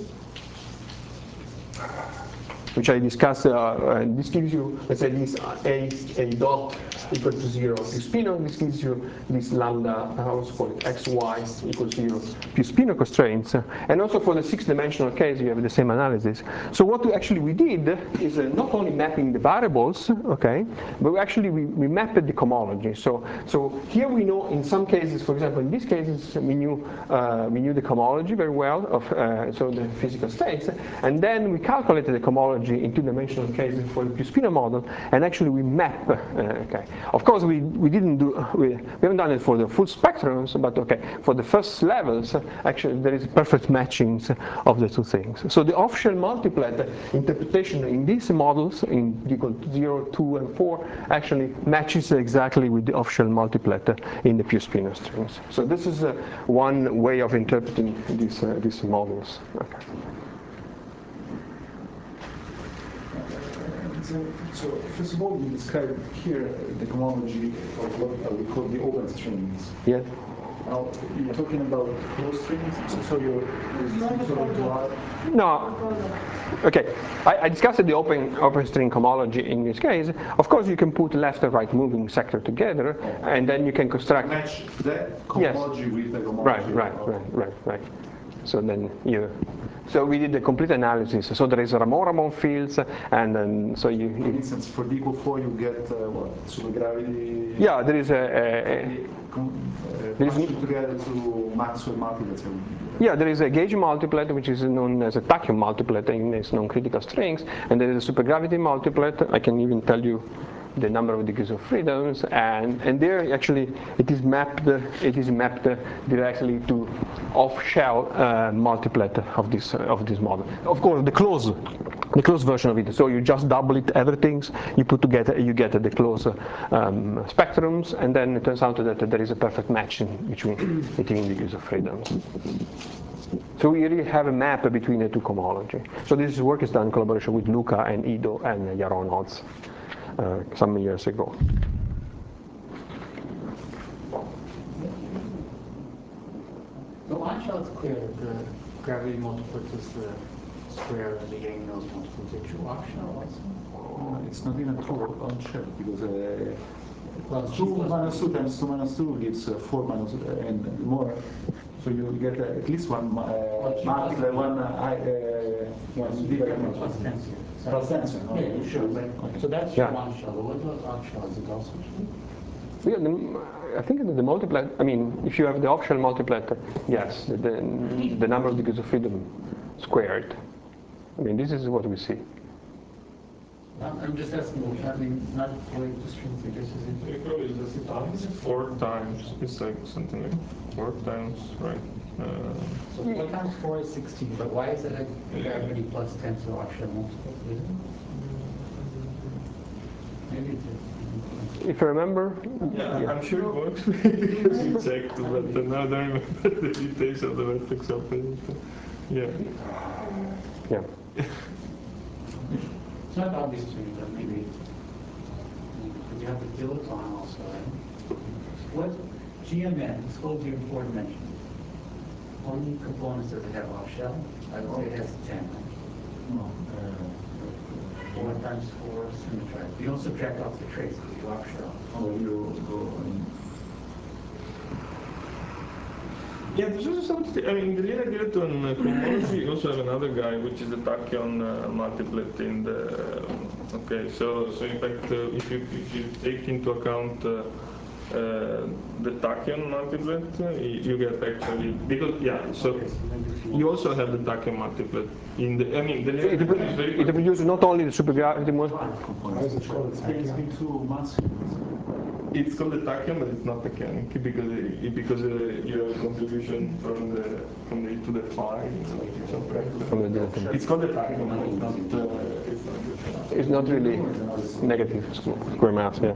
which I discussed, and this gives you, let's say, this a dot equal to 0 plus spinor. This gives you this lambda, let's call it xy equals 0 plus spinor constraints. And also for the 6-dimensional case, you have the same analysis. So what we did is not only mapping the variables, okay, but we mapped the cohomology. So here we know in some cases, for example, in these cases, we knew the cohomology very well of so the physical states, and then we calculated the cohomology in 2-dimensional cases for the P-spinor model, and actually we map. Okay, of course we haven't done it for the full spectrums, but okay, for the first levels, actually there is perfect matchings of the two things. So the off-shell multiplet interpretation in these models, in equal to 0, 2, and 4, actually matches exactly with the off-shell multiplet in the P-spinor strings. So this is one way of interpreting these models. Okay. So first of all, you describe here the cohomology of what we call the open strings. Yes. Now you're talking about closed strings, so you're no. Okay, I discussed the open string cohomology in this case. Of course, you can put left and right moving sector together, and then you can construct match that cohomology with the cohomology. Right. So then so we did the complete analysis. So there is Ramond fields, and then so you. For instance, for d equal 4, you get what supergravity. Yeah, there is together to Maxwell multiplets. Yeah, there is a gauge multiplet, which is known as a tachyon multiplet in these non-critical strings, and there is a supergravity multiplet. I can even tell you the number of degrees of freedoms, and there actually it is mapped directly to off-shell multiplet of this model. Of course, the closed version of it. So you just double it everything, you put together, you get the closed spectrums, and then it turns out that there is a perfect match between degrees of freedoms. So we really have a map between the two cohomology. So this work is done in collaboration with Luca and Ido and Yaron Hotz some years ago. So on-shell is clear. The gravity multiplet is the square of the Yang-Mills multiplet. Is it true off-shell also? It's not even true on-shell because 2 minus 2 times 2 minus 2 gives 4 minus and more. So you get at least one multiple, one different plus tensor. plus tensor. Yeah, sure. So that's Yeah. one shell. But what about off shell? Is it also true? Yeah, I think the multiplet, I mean, if you have the off-shell multiplet, yes, the number of degrees of freedom squared. I mean, this is what we see. I'm just asking, I mean, not going to strings, I guess, is it? It's 4 times. It's like something like 4 times, right? So 4 times 4 is 16, but why is it a gravity plus tensor off-shell multiple? Is it? Maybe it's If you remember, Yeah, I'm sure it works because we checked, but now I don't remember the details of the vertex operator. Yeah. yeah. It's not obvious to me, but maybe you have the dilaton also, right? What GMN, suppose you're in 4 dimensions. How many components does it have off shell? I would say it has 10. No, 4 times 4 symmetric. You don't subtract off the trace because you off shell. you go Yeah, there's also something, I mean, the linear dilaton cohomology, you also have another guy, which is the tachyon multiplet in the, okay, so in fact, if you take into account the tachyon multiplet, you get actually, because, yeah, so you also have the tachyon multiplet in the, I mean, the linear dilaton is very It produces not only the supergravity Why is it called It's tachyon? been 2 months. It's called the tachyon, but it's not tachyonic because you have a contribution from the e to the phi. from the dilaton. It's called the tachyon, but It's not really negative square mass, yeah.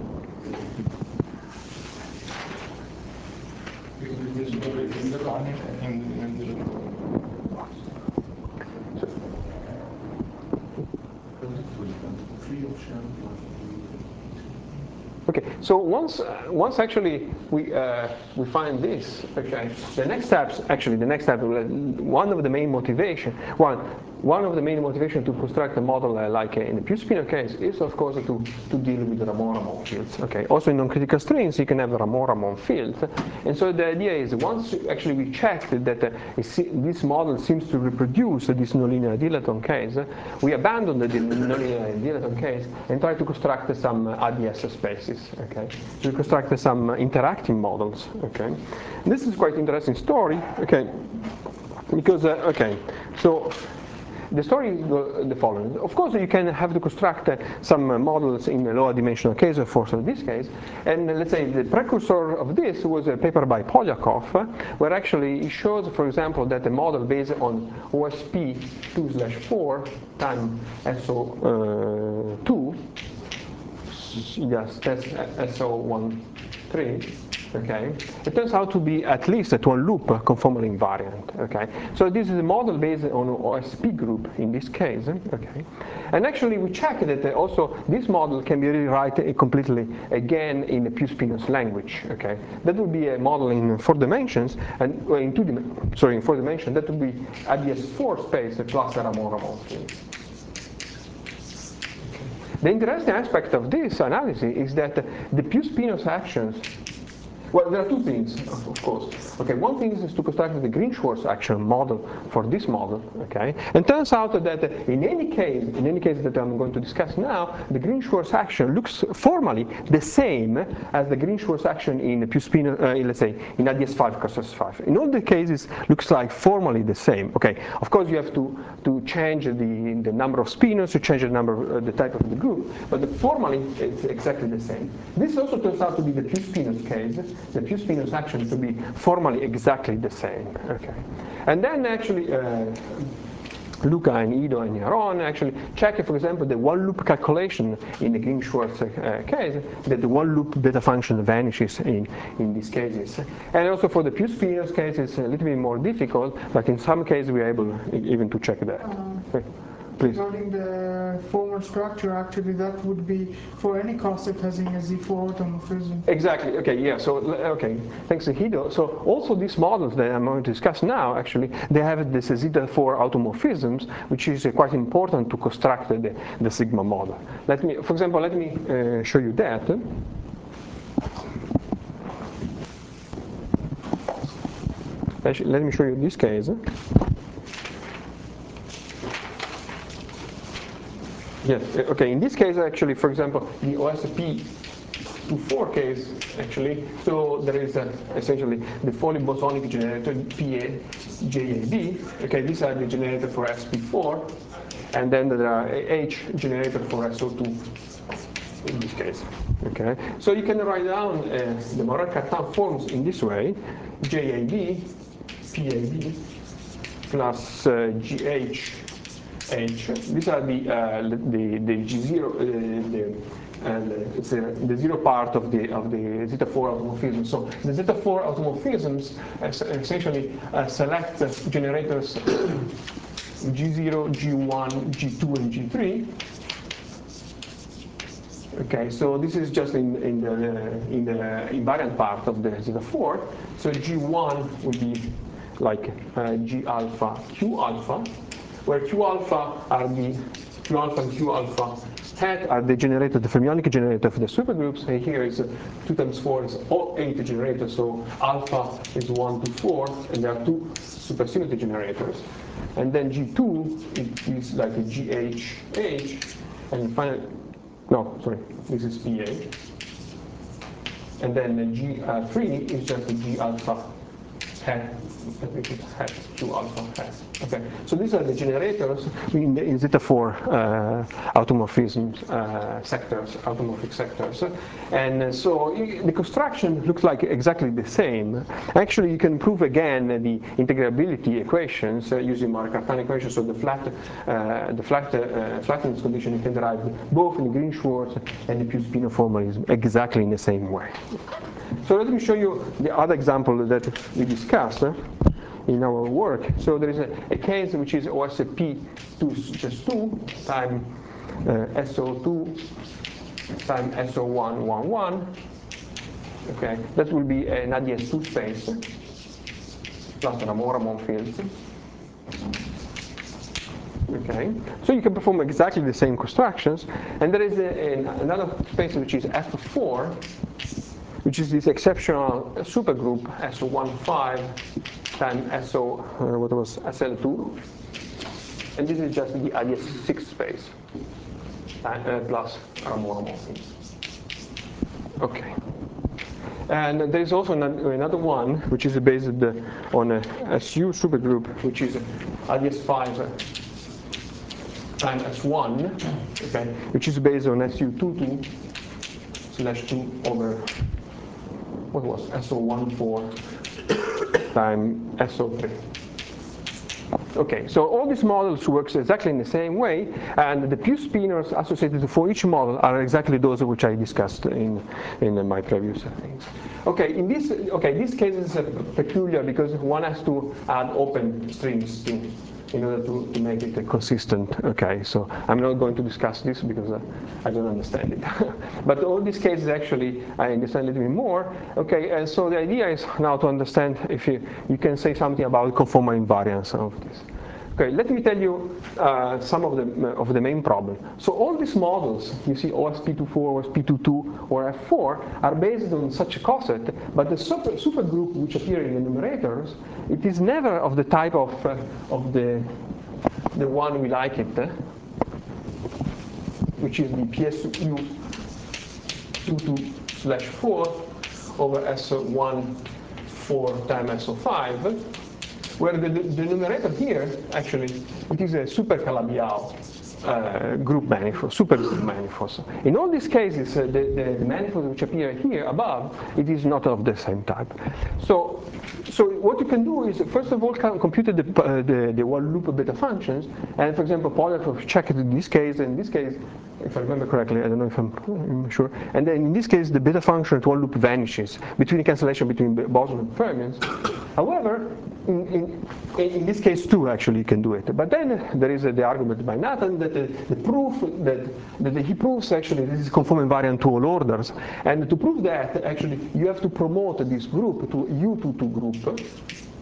Okay, so once actually we find this, okay, the next step, one of the main motivation to construct a model like in the Puigg-Spinor case is of course to deal with the Ramon-Ramon fields. Okay, also in non-critical strings you can have Ramon-Ramon fields, and so the idea is once actually we check that this model seems to reproduce this nonlinear dilaton case, we abandon the nonlinear dilaton case and try to construct some ADS spaces. Okay, to construct some interacting models. Okay, and this is quite interesting story. Okay, because okay, so the story is the following. Of course, you can have to construct some models in a lower dimensional case, of course, in this case. And let's say the precursor of this was a paper by Polyakov, where actually it shows, for example, that a model based on OSP 2/4 times SO2, yes, that's SO13. Okay, it turns out to be at least a one loop conformally invariant. Okay, so this is a model based on OSP group in this case. Okay, and actually we check that also this model can be rewritten completely again in the Puigg-Spinor language. Okay, that would be a model in 4 dimensions, and in 4 dimensions that would be ADS4 space plus a Ramon-Ramon field. The interesting aspect of this analysis is that the Puigg-Spinor actions. Well, there are 2 things, of course. Okay, one thing is to construct the Green-Schwarz action model for this model. Okay, and turns out that in any case that I'm going to discuss now, the Green-Schwarz action looks formally the same as the Green-Schwarz action in Puigg-Spinor, let's say in ADS5 cross S5. In all the cases, looks like formally the same. Okay, of course you have to change the number of spinors, to change the type of the group, but formally it's exactly the same. This also turns out to be the Puigg-Spinor case. The Puigg-Spinor action to be formally exactly the same. Okay, and then actually Luca and Ido and Yaron actually check, for example, the one loop calculation in the Green-Schwarz case, that the one loop beta function vanishes in these cases. And also for the Puigg-Spinor case, it's a little bit more difficult, but in some cases we are able even to check that. Please. Regarding the formal structure, actually that would be for any coset having a Z4 automorphism. Exactly. Okay. Yeah. So okay. Thanks, Hido. So also these models that I'm going to discuss now, actually, they have this Z4 automorphisms, which is quite important to construct the sigma model. For example, let me show you that. Actually, let me show you this case. Yes, okay, in this case, actually, for example, the OSP24 case, actually, so there is essentially the fully bosonic generator, PA-JAB. Okay, these are the generator for SP4, and then there are H generator for SO2 in this case. Okay, so you can write down the Morel-Cartan forms in this way: JAB, PAB, plus GH. These are the G0, the zero part of the zeta 4 automorphism. So the zeta 4 automorphisms essentially select generators G0, G1, G2, and G3. Okay, so this is just in the invariant part of the zeta 4. So G1 would be like G alpha, Q alpha, where Q alpha are the Q alpha and Q alpha hat are the generator, the fermionic generator for the supergroups. And here is 2 times 4 is 8 generators. So alpha is 1 to 4, and there are 2 supersymmetry generators. And then G2 it is like a GHH, and finally, no, sorry, this is PA. And then the G3 is just a G alpha hat, Q alpha hat. Okay, so these are the generators in zeta 4 automorphism sectors, automorphic sectors. And so the construction looks like exactly the same. Actually, you can prove again the integrability equations using Morel-Cartan equations. So the flatness condition you can derive both in the Green-Schwarz and the Pius-Pino formalism exactly in the same way. So let me show you the other example that we discussed in our work. So there is a case which is OSP 2 time SO2 time SO111. Okay, that will be an ADS2 space plus Ramon fields. Okay, so you can perform exactly the same constructions, and there is another space which is F4, which is this exceptional supergroup SO15 times SL2, and this is just the ADS6 space plus Ramon. Okay, and there is also another one which is based on a SU supergroup, which is ADS5 times S1, okay, which is based on SU22/2 over what was SO14 times SO3. Okay, so all these models works exactly in the same way, and the Pius-Spinos associated for each model are exactly those which I discussed in my previous things. Okay, this case is peculiar because one has to add open strings in order to make it consistent. Okay, so I'm not going to discuss this because I don't understand it. But all these cases actually I understand a little bit more. Okay, and so the idea is now to understand if you can say something about conformal invariance of this. Okay, let me tell you some of the main problems. So all these models, you see OSP24, OSP22, or F4, are based on such a coset, but the supergroup which appear in the numerators, it is never of the type of the one we like it, which is the PSU22/4 over SO14 times SO5. Where the numerator here, actually, it is a super Calabi-Yau group manifold, super group manifold. In all these cases, the manifolds which appear here above, it is not of the same type. So what you can do is, first of all, compute the one loop beta functions, and for example, Polyakov checked in this case, and in this case, if I remember correctly, I don't know if I'm sure, and then in this case, the beta function at one loop vanishes between the cancellation between bosons and fermions. However, in this case too, actually, you can do it. But then there is the argument by Nathan that the proof that he proves actually this is conform invariant to all orders, and to prove that actually you have to promote this group to U22 group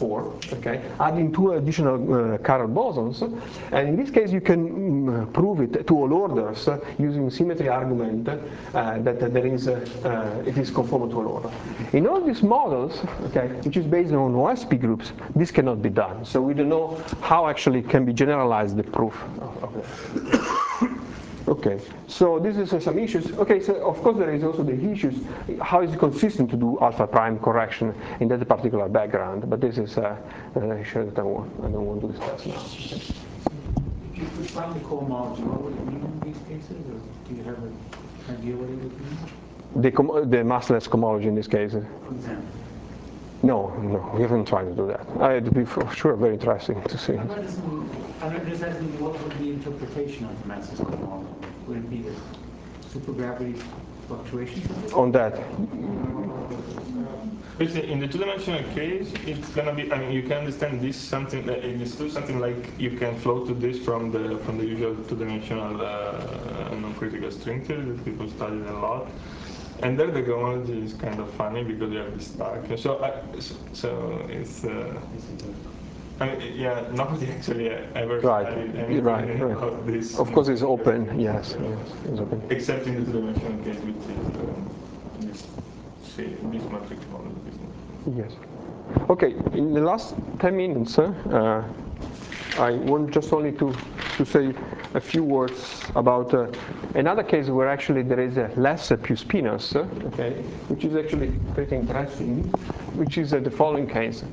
4, okay, adding 2 additional chiral bosons, and in this case you can prove it to all orders using symmetry argument that there is it is conformal to all order. In all these models, okay, which is based on OSP groups, this cannot be done. So we don't know how actually it can be generalized the proof of that. Okay, so this is some issues. Okay, so of course there is also the issues. How is it consistent to do alpha prime correction in that particular background? But this is an issue that I don't want to discuss now. If you could find the cohomology, what would it mean in these cases, or do you have an idea what it would mean? The massless cohomology in this case. For example. No, we haven't tried to do that. It'd be for sure very interesting to see. I'm not just asking what would be the interpretation of the massless cohomology? Would it be the supergravity fluctuation? On that. Basically, in the two-dimensional case, it's gonna be. I mean, you can understand this something. It's still something like you can flow to this from the usual two-dimensional non-critical string theory that people studied a lot. And there the cohomology is kind of funny because you have this stack. So it's. I mean, yeah, nobody actually ever studied anything about this. Of course, it's open. Yes, it's open. Except in the two-dimensional case, which is this matrix model. Yes. Okay. In the last 10 minutes, I want just only to say a few words about another case where actually there is a less P-spinous, okay, which is actually pretty interesting, which is the following case.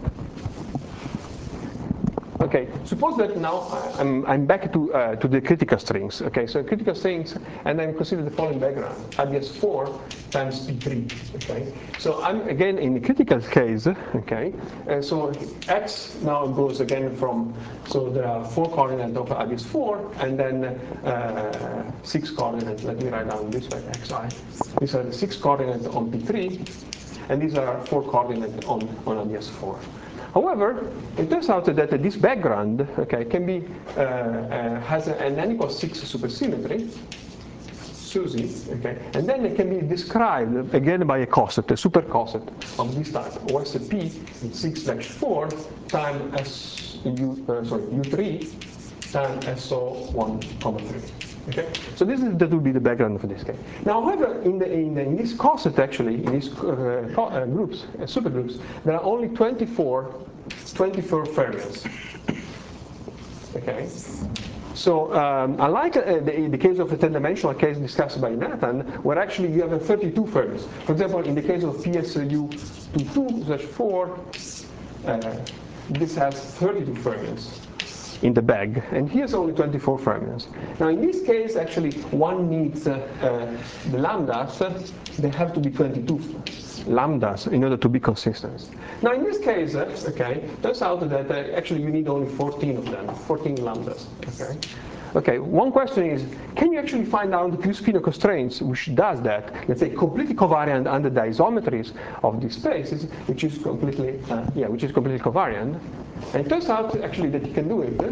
Okay, suppose that now I'm back to the critical strings. Okay, so critical strings, and then consider the following background: ABS4 times P3. Okay, so I'm again in the critical case. Okay, so X now goes again from, so there are 4 coordinates of ABS4, and then 6 coordinates. Let me write down this way: Xi. These are the 6 coordinates on P3, and these are 4 coordinates on ABS4. However, it turns out that this background, okay, can be has an n equals 6 supersymmetry, SUSY, okay, and then it can be described again by a coset, a super coset of this type, OSP 6/4 times U3 times SO1,3. Okay, so that would be the background for this case. Now, however, in this coset, actually, in these groups, supergroups, there are only 24 fermions. Okay, so unlike the case of a 10-dimensional case discussed by Nathan, where actually you have 32 fermions. For example, in the case of PSU 22/4, this has 32 fermions in the bag, and here's only 24 fermions. Now in this case, actually, one needs the lambdas, they have to be 22 lambdas in order to be consistent. Now in this case, okay, turns out that actually you need only 14 of them, 14 lambdas, okay? Okay, one question is, can you actually find out the P-spinous constraints which does that, let's say completely covariant under the isometries of these spaces, which is completely covariant. And it turns out actually that you can do it.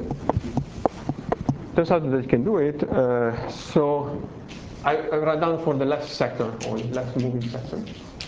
So I write down for the left sector, or left moving sector.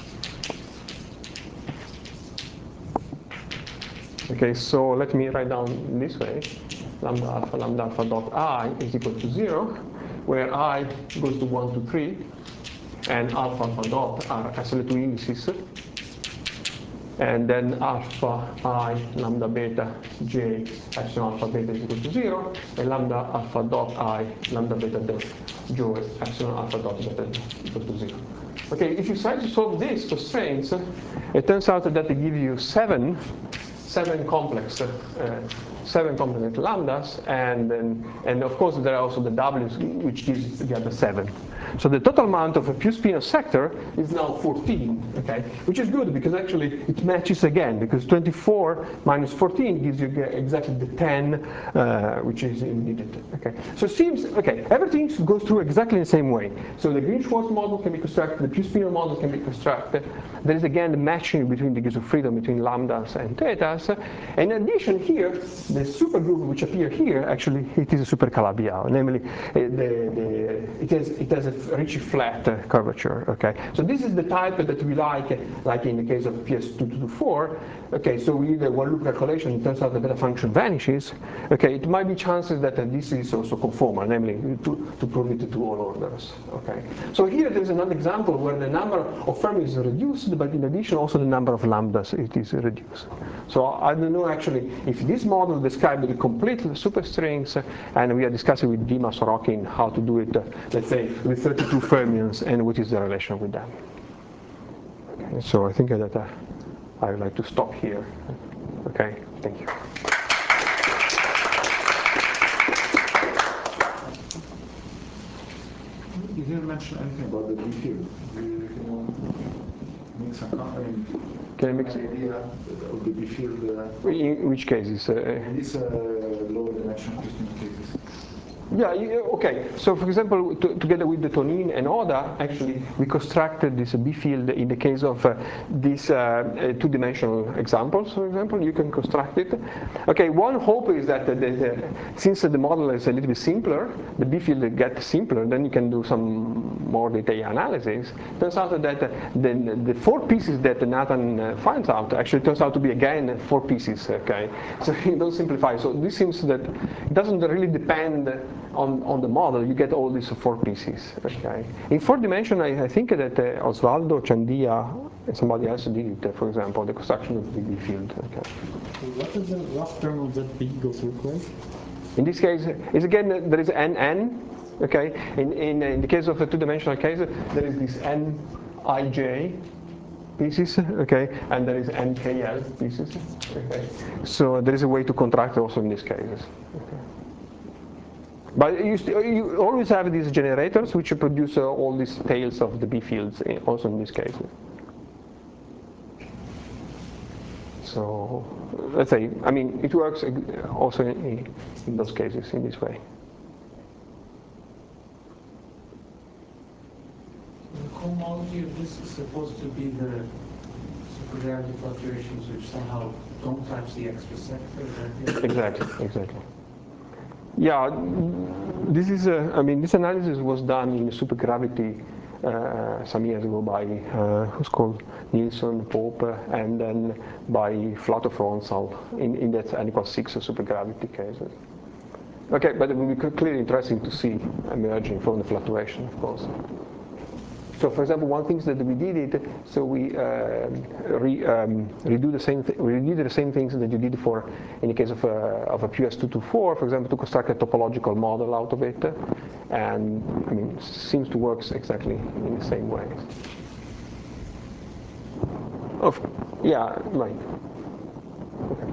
Okay, so let me write down this way. Lambda alpha dot I is equal to 0, where I goes to 1 to 3, and alpha dot are actually 2 indices, and then alpha I lambda beta j epsilon alpha beta is equal to 0, and lambda alpha dot I lambda beta dot j epsilon alpha dot beta equal to 0. Okay, if you try to solve these constraints, it turns out that they give you seven complex lambdas, and of course there are also the W's, which gives the other 7. So the total amount of a P-spinous sector is now 14, okay, which is good because actually it matches again, because 24 minus 14 gives you exactly the 10, which is needed. Okay, so it seems everything goes through exactly the same way. So the Green-Schwarz model can be constructed, the P-spinous model can be constructed. There is again the matching between degrees of freedom between lambdas and thetas. In addition, here the supergroup which appear here, actually it is a super Calabi-Yau, namely it has a richly flat curvature. Okay, so this is the type that we like in the case of PS2224. Okay, so we did a one loop calculation. It turns out the beta function vanishes. Okay, it might be chances that this is also conformal, namely to prove it to all orders. Okay, so here there's another example where the number of Fermis is reduced, but in addition also the number of lambdas it is reduced. So I don't know actually if this model describes the complete superstrings, and we are discussing with Dima Sorokin how to do it, let's say, with 32 fermions and what is the relation with them. Okay, so I think that I would like to stop here. Okay, thank you. You didn't mention anything about the B field. Can you make some comment? Can I make an idea of the B field? In which cases? In these lower dimensional crystalline cases. Yeah, okay. So for example, together with the Tonin and Oda, actually, we constructed this B field in the case of these two-dimensional examples, for example. You can construct it. Okay, one hope is that since the model is a little bit simpler, the B field gets simpler, then you can do some more detailed analysis. Turns out that the four pieces that Nathan finds out actually turns out to be, again, four pieces, okay? So you don't simplify. So this seems that it doesn't really depend on the model. You get all these four pieces. Okay. In four dimension, I think that Osvaldo Chandia and somebody else did it. For example, the construction of the B field. Okay. What does the rough term of that B goes look like? In this case, is again there is NN. Okay. In the case of a two-dimensional case, there is this NIJ pieces, okay, and there is NKL pieces. Okay. So there is a way to contract also in these cases. Okay. But you always have these generators which produce all these tails of the B fields also in this case. So let's say, I mean, it works also in those cases in this way. The cohomology of this is supposed to be the supergravity fluctuations which somehow don't touch the extra sector. Exactly. Yeah, this is, I mean, this analysis was done in supergravity some years ago by, who's called Nilsson, Pope, and then by Flatto-Fronsal in that N equals 6 supergravity cases. Okay, but it would be clearly interesting to see emerging from the fluctuation, of course. So, for example, one thing that we did so we redid the same things that you did in the case of a PS224, for example, to construct a topological model out of it, and I mean, it seems to work exactly in the same way. Yeah, right. Okay.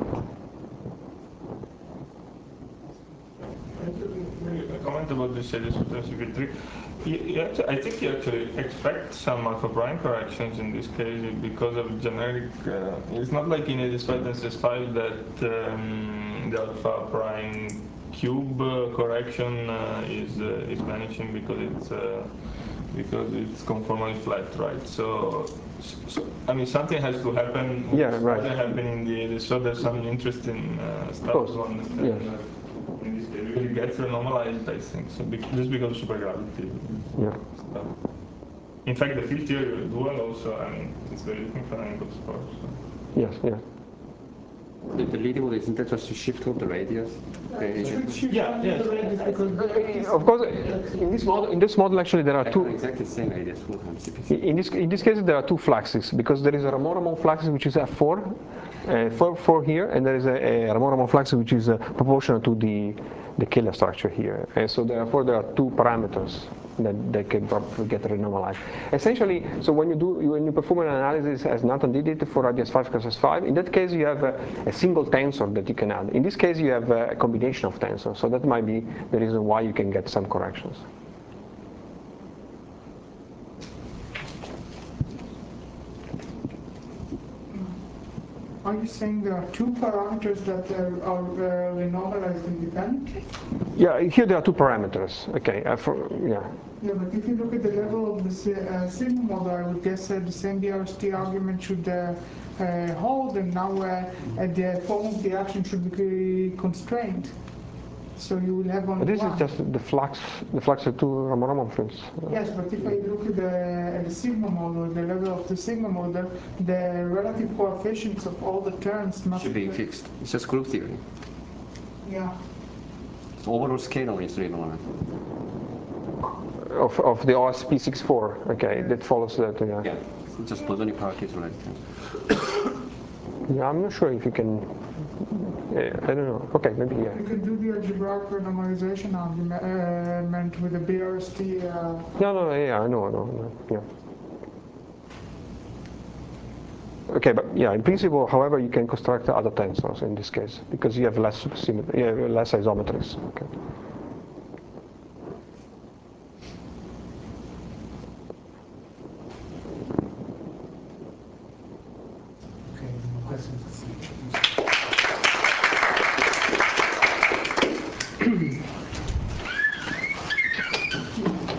A comment about this symmetry. I think you actually expect some alpha prime corrections in this case because of generic. It's not like in ADS5 and CS5 that the alpha prime cube correction is vanishing because it's conformally flat, right? So I mean, something has to happen. Yeah, right. Something happening in the ADS, so there's some interesting stuff to understand. Yes. In this case, because it gets renormalized, I think, so just because of supergravity stuff. In fact, the field theory dual also, I mean, it's very different from Engel's course. So. Yes. The leading one, isn't that just to shift up the radius? Of course, in this model actually there are two. Exactly the same radius. In this case there are two fluxes because there is a Ramon flux which is F4, 4 here, and there is a Ramon flux which is proportional to the Kähler structure here. And so therefore there are two parameters that they can probably get renormalized. Essentially, so when you perform an analysis as Nathan did it for ADS5 cross S5, in that case you have a single tensor that you can add. In this case you have a combination of tensors, so that might be the reason why you can get some corrections. Are you saying there are two parameters that are renormalized independently? Yeah, here there are two parameters. Okay, yeah. Yeah, but if you look at the level of the sigma model, I would guess the same BRST argument should hold, and now the form of the action should be constrained. So you will have But only this one. is just the flux of two Ramanujan fields. Yes, but if I look at the sigma model, the level of the sigma model, the relative coefficients of all the terms must Should be fixed. It's just group theory. Yeah. So overall scalar is real one. Of the OSP64, okay, that follows that, yeah. Yeah, it's just Bosonic parameters related. Yeah, I'm not sure if you can, I don't know, okay, maybe, yeah. You can do the algebraic normalization argument with the BRST. No, yeah, I know, yeah. Okay, but yeah, in principle, however, you can construct other tensors in this case, because you have less supersymmetry, you have less isometries, okay. Okay, no questions.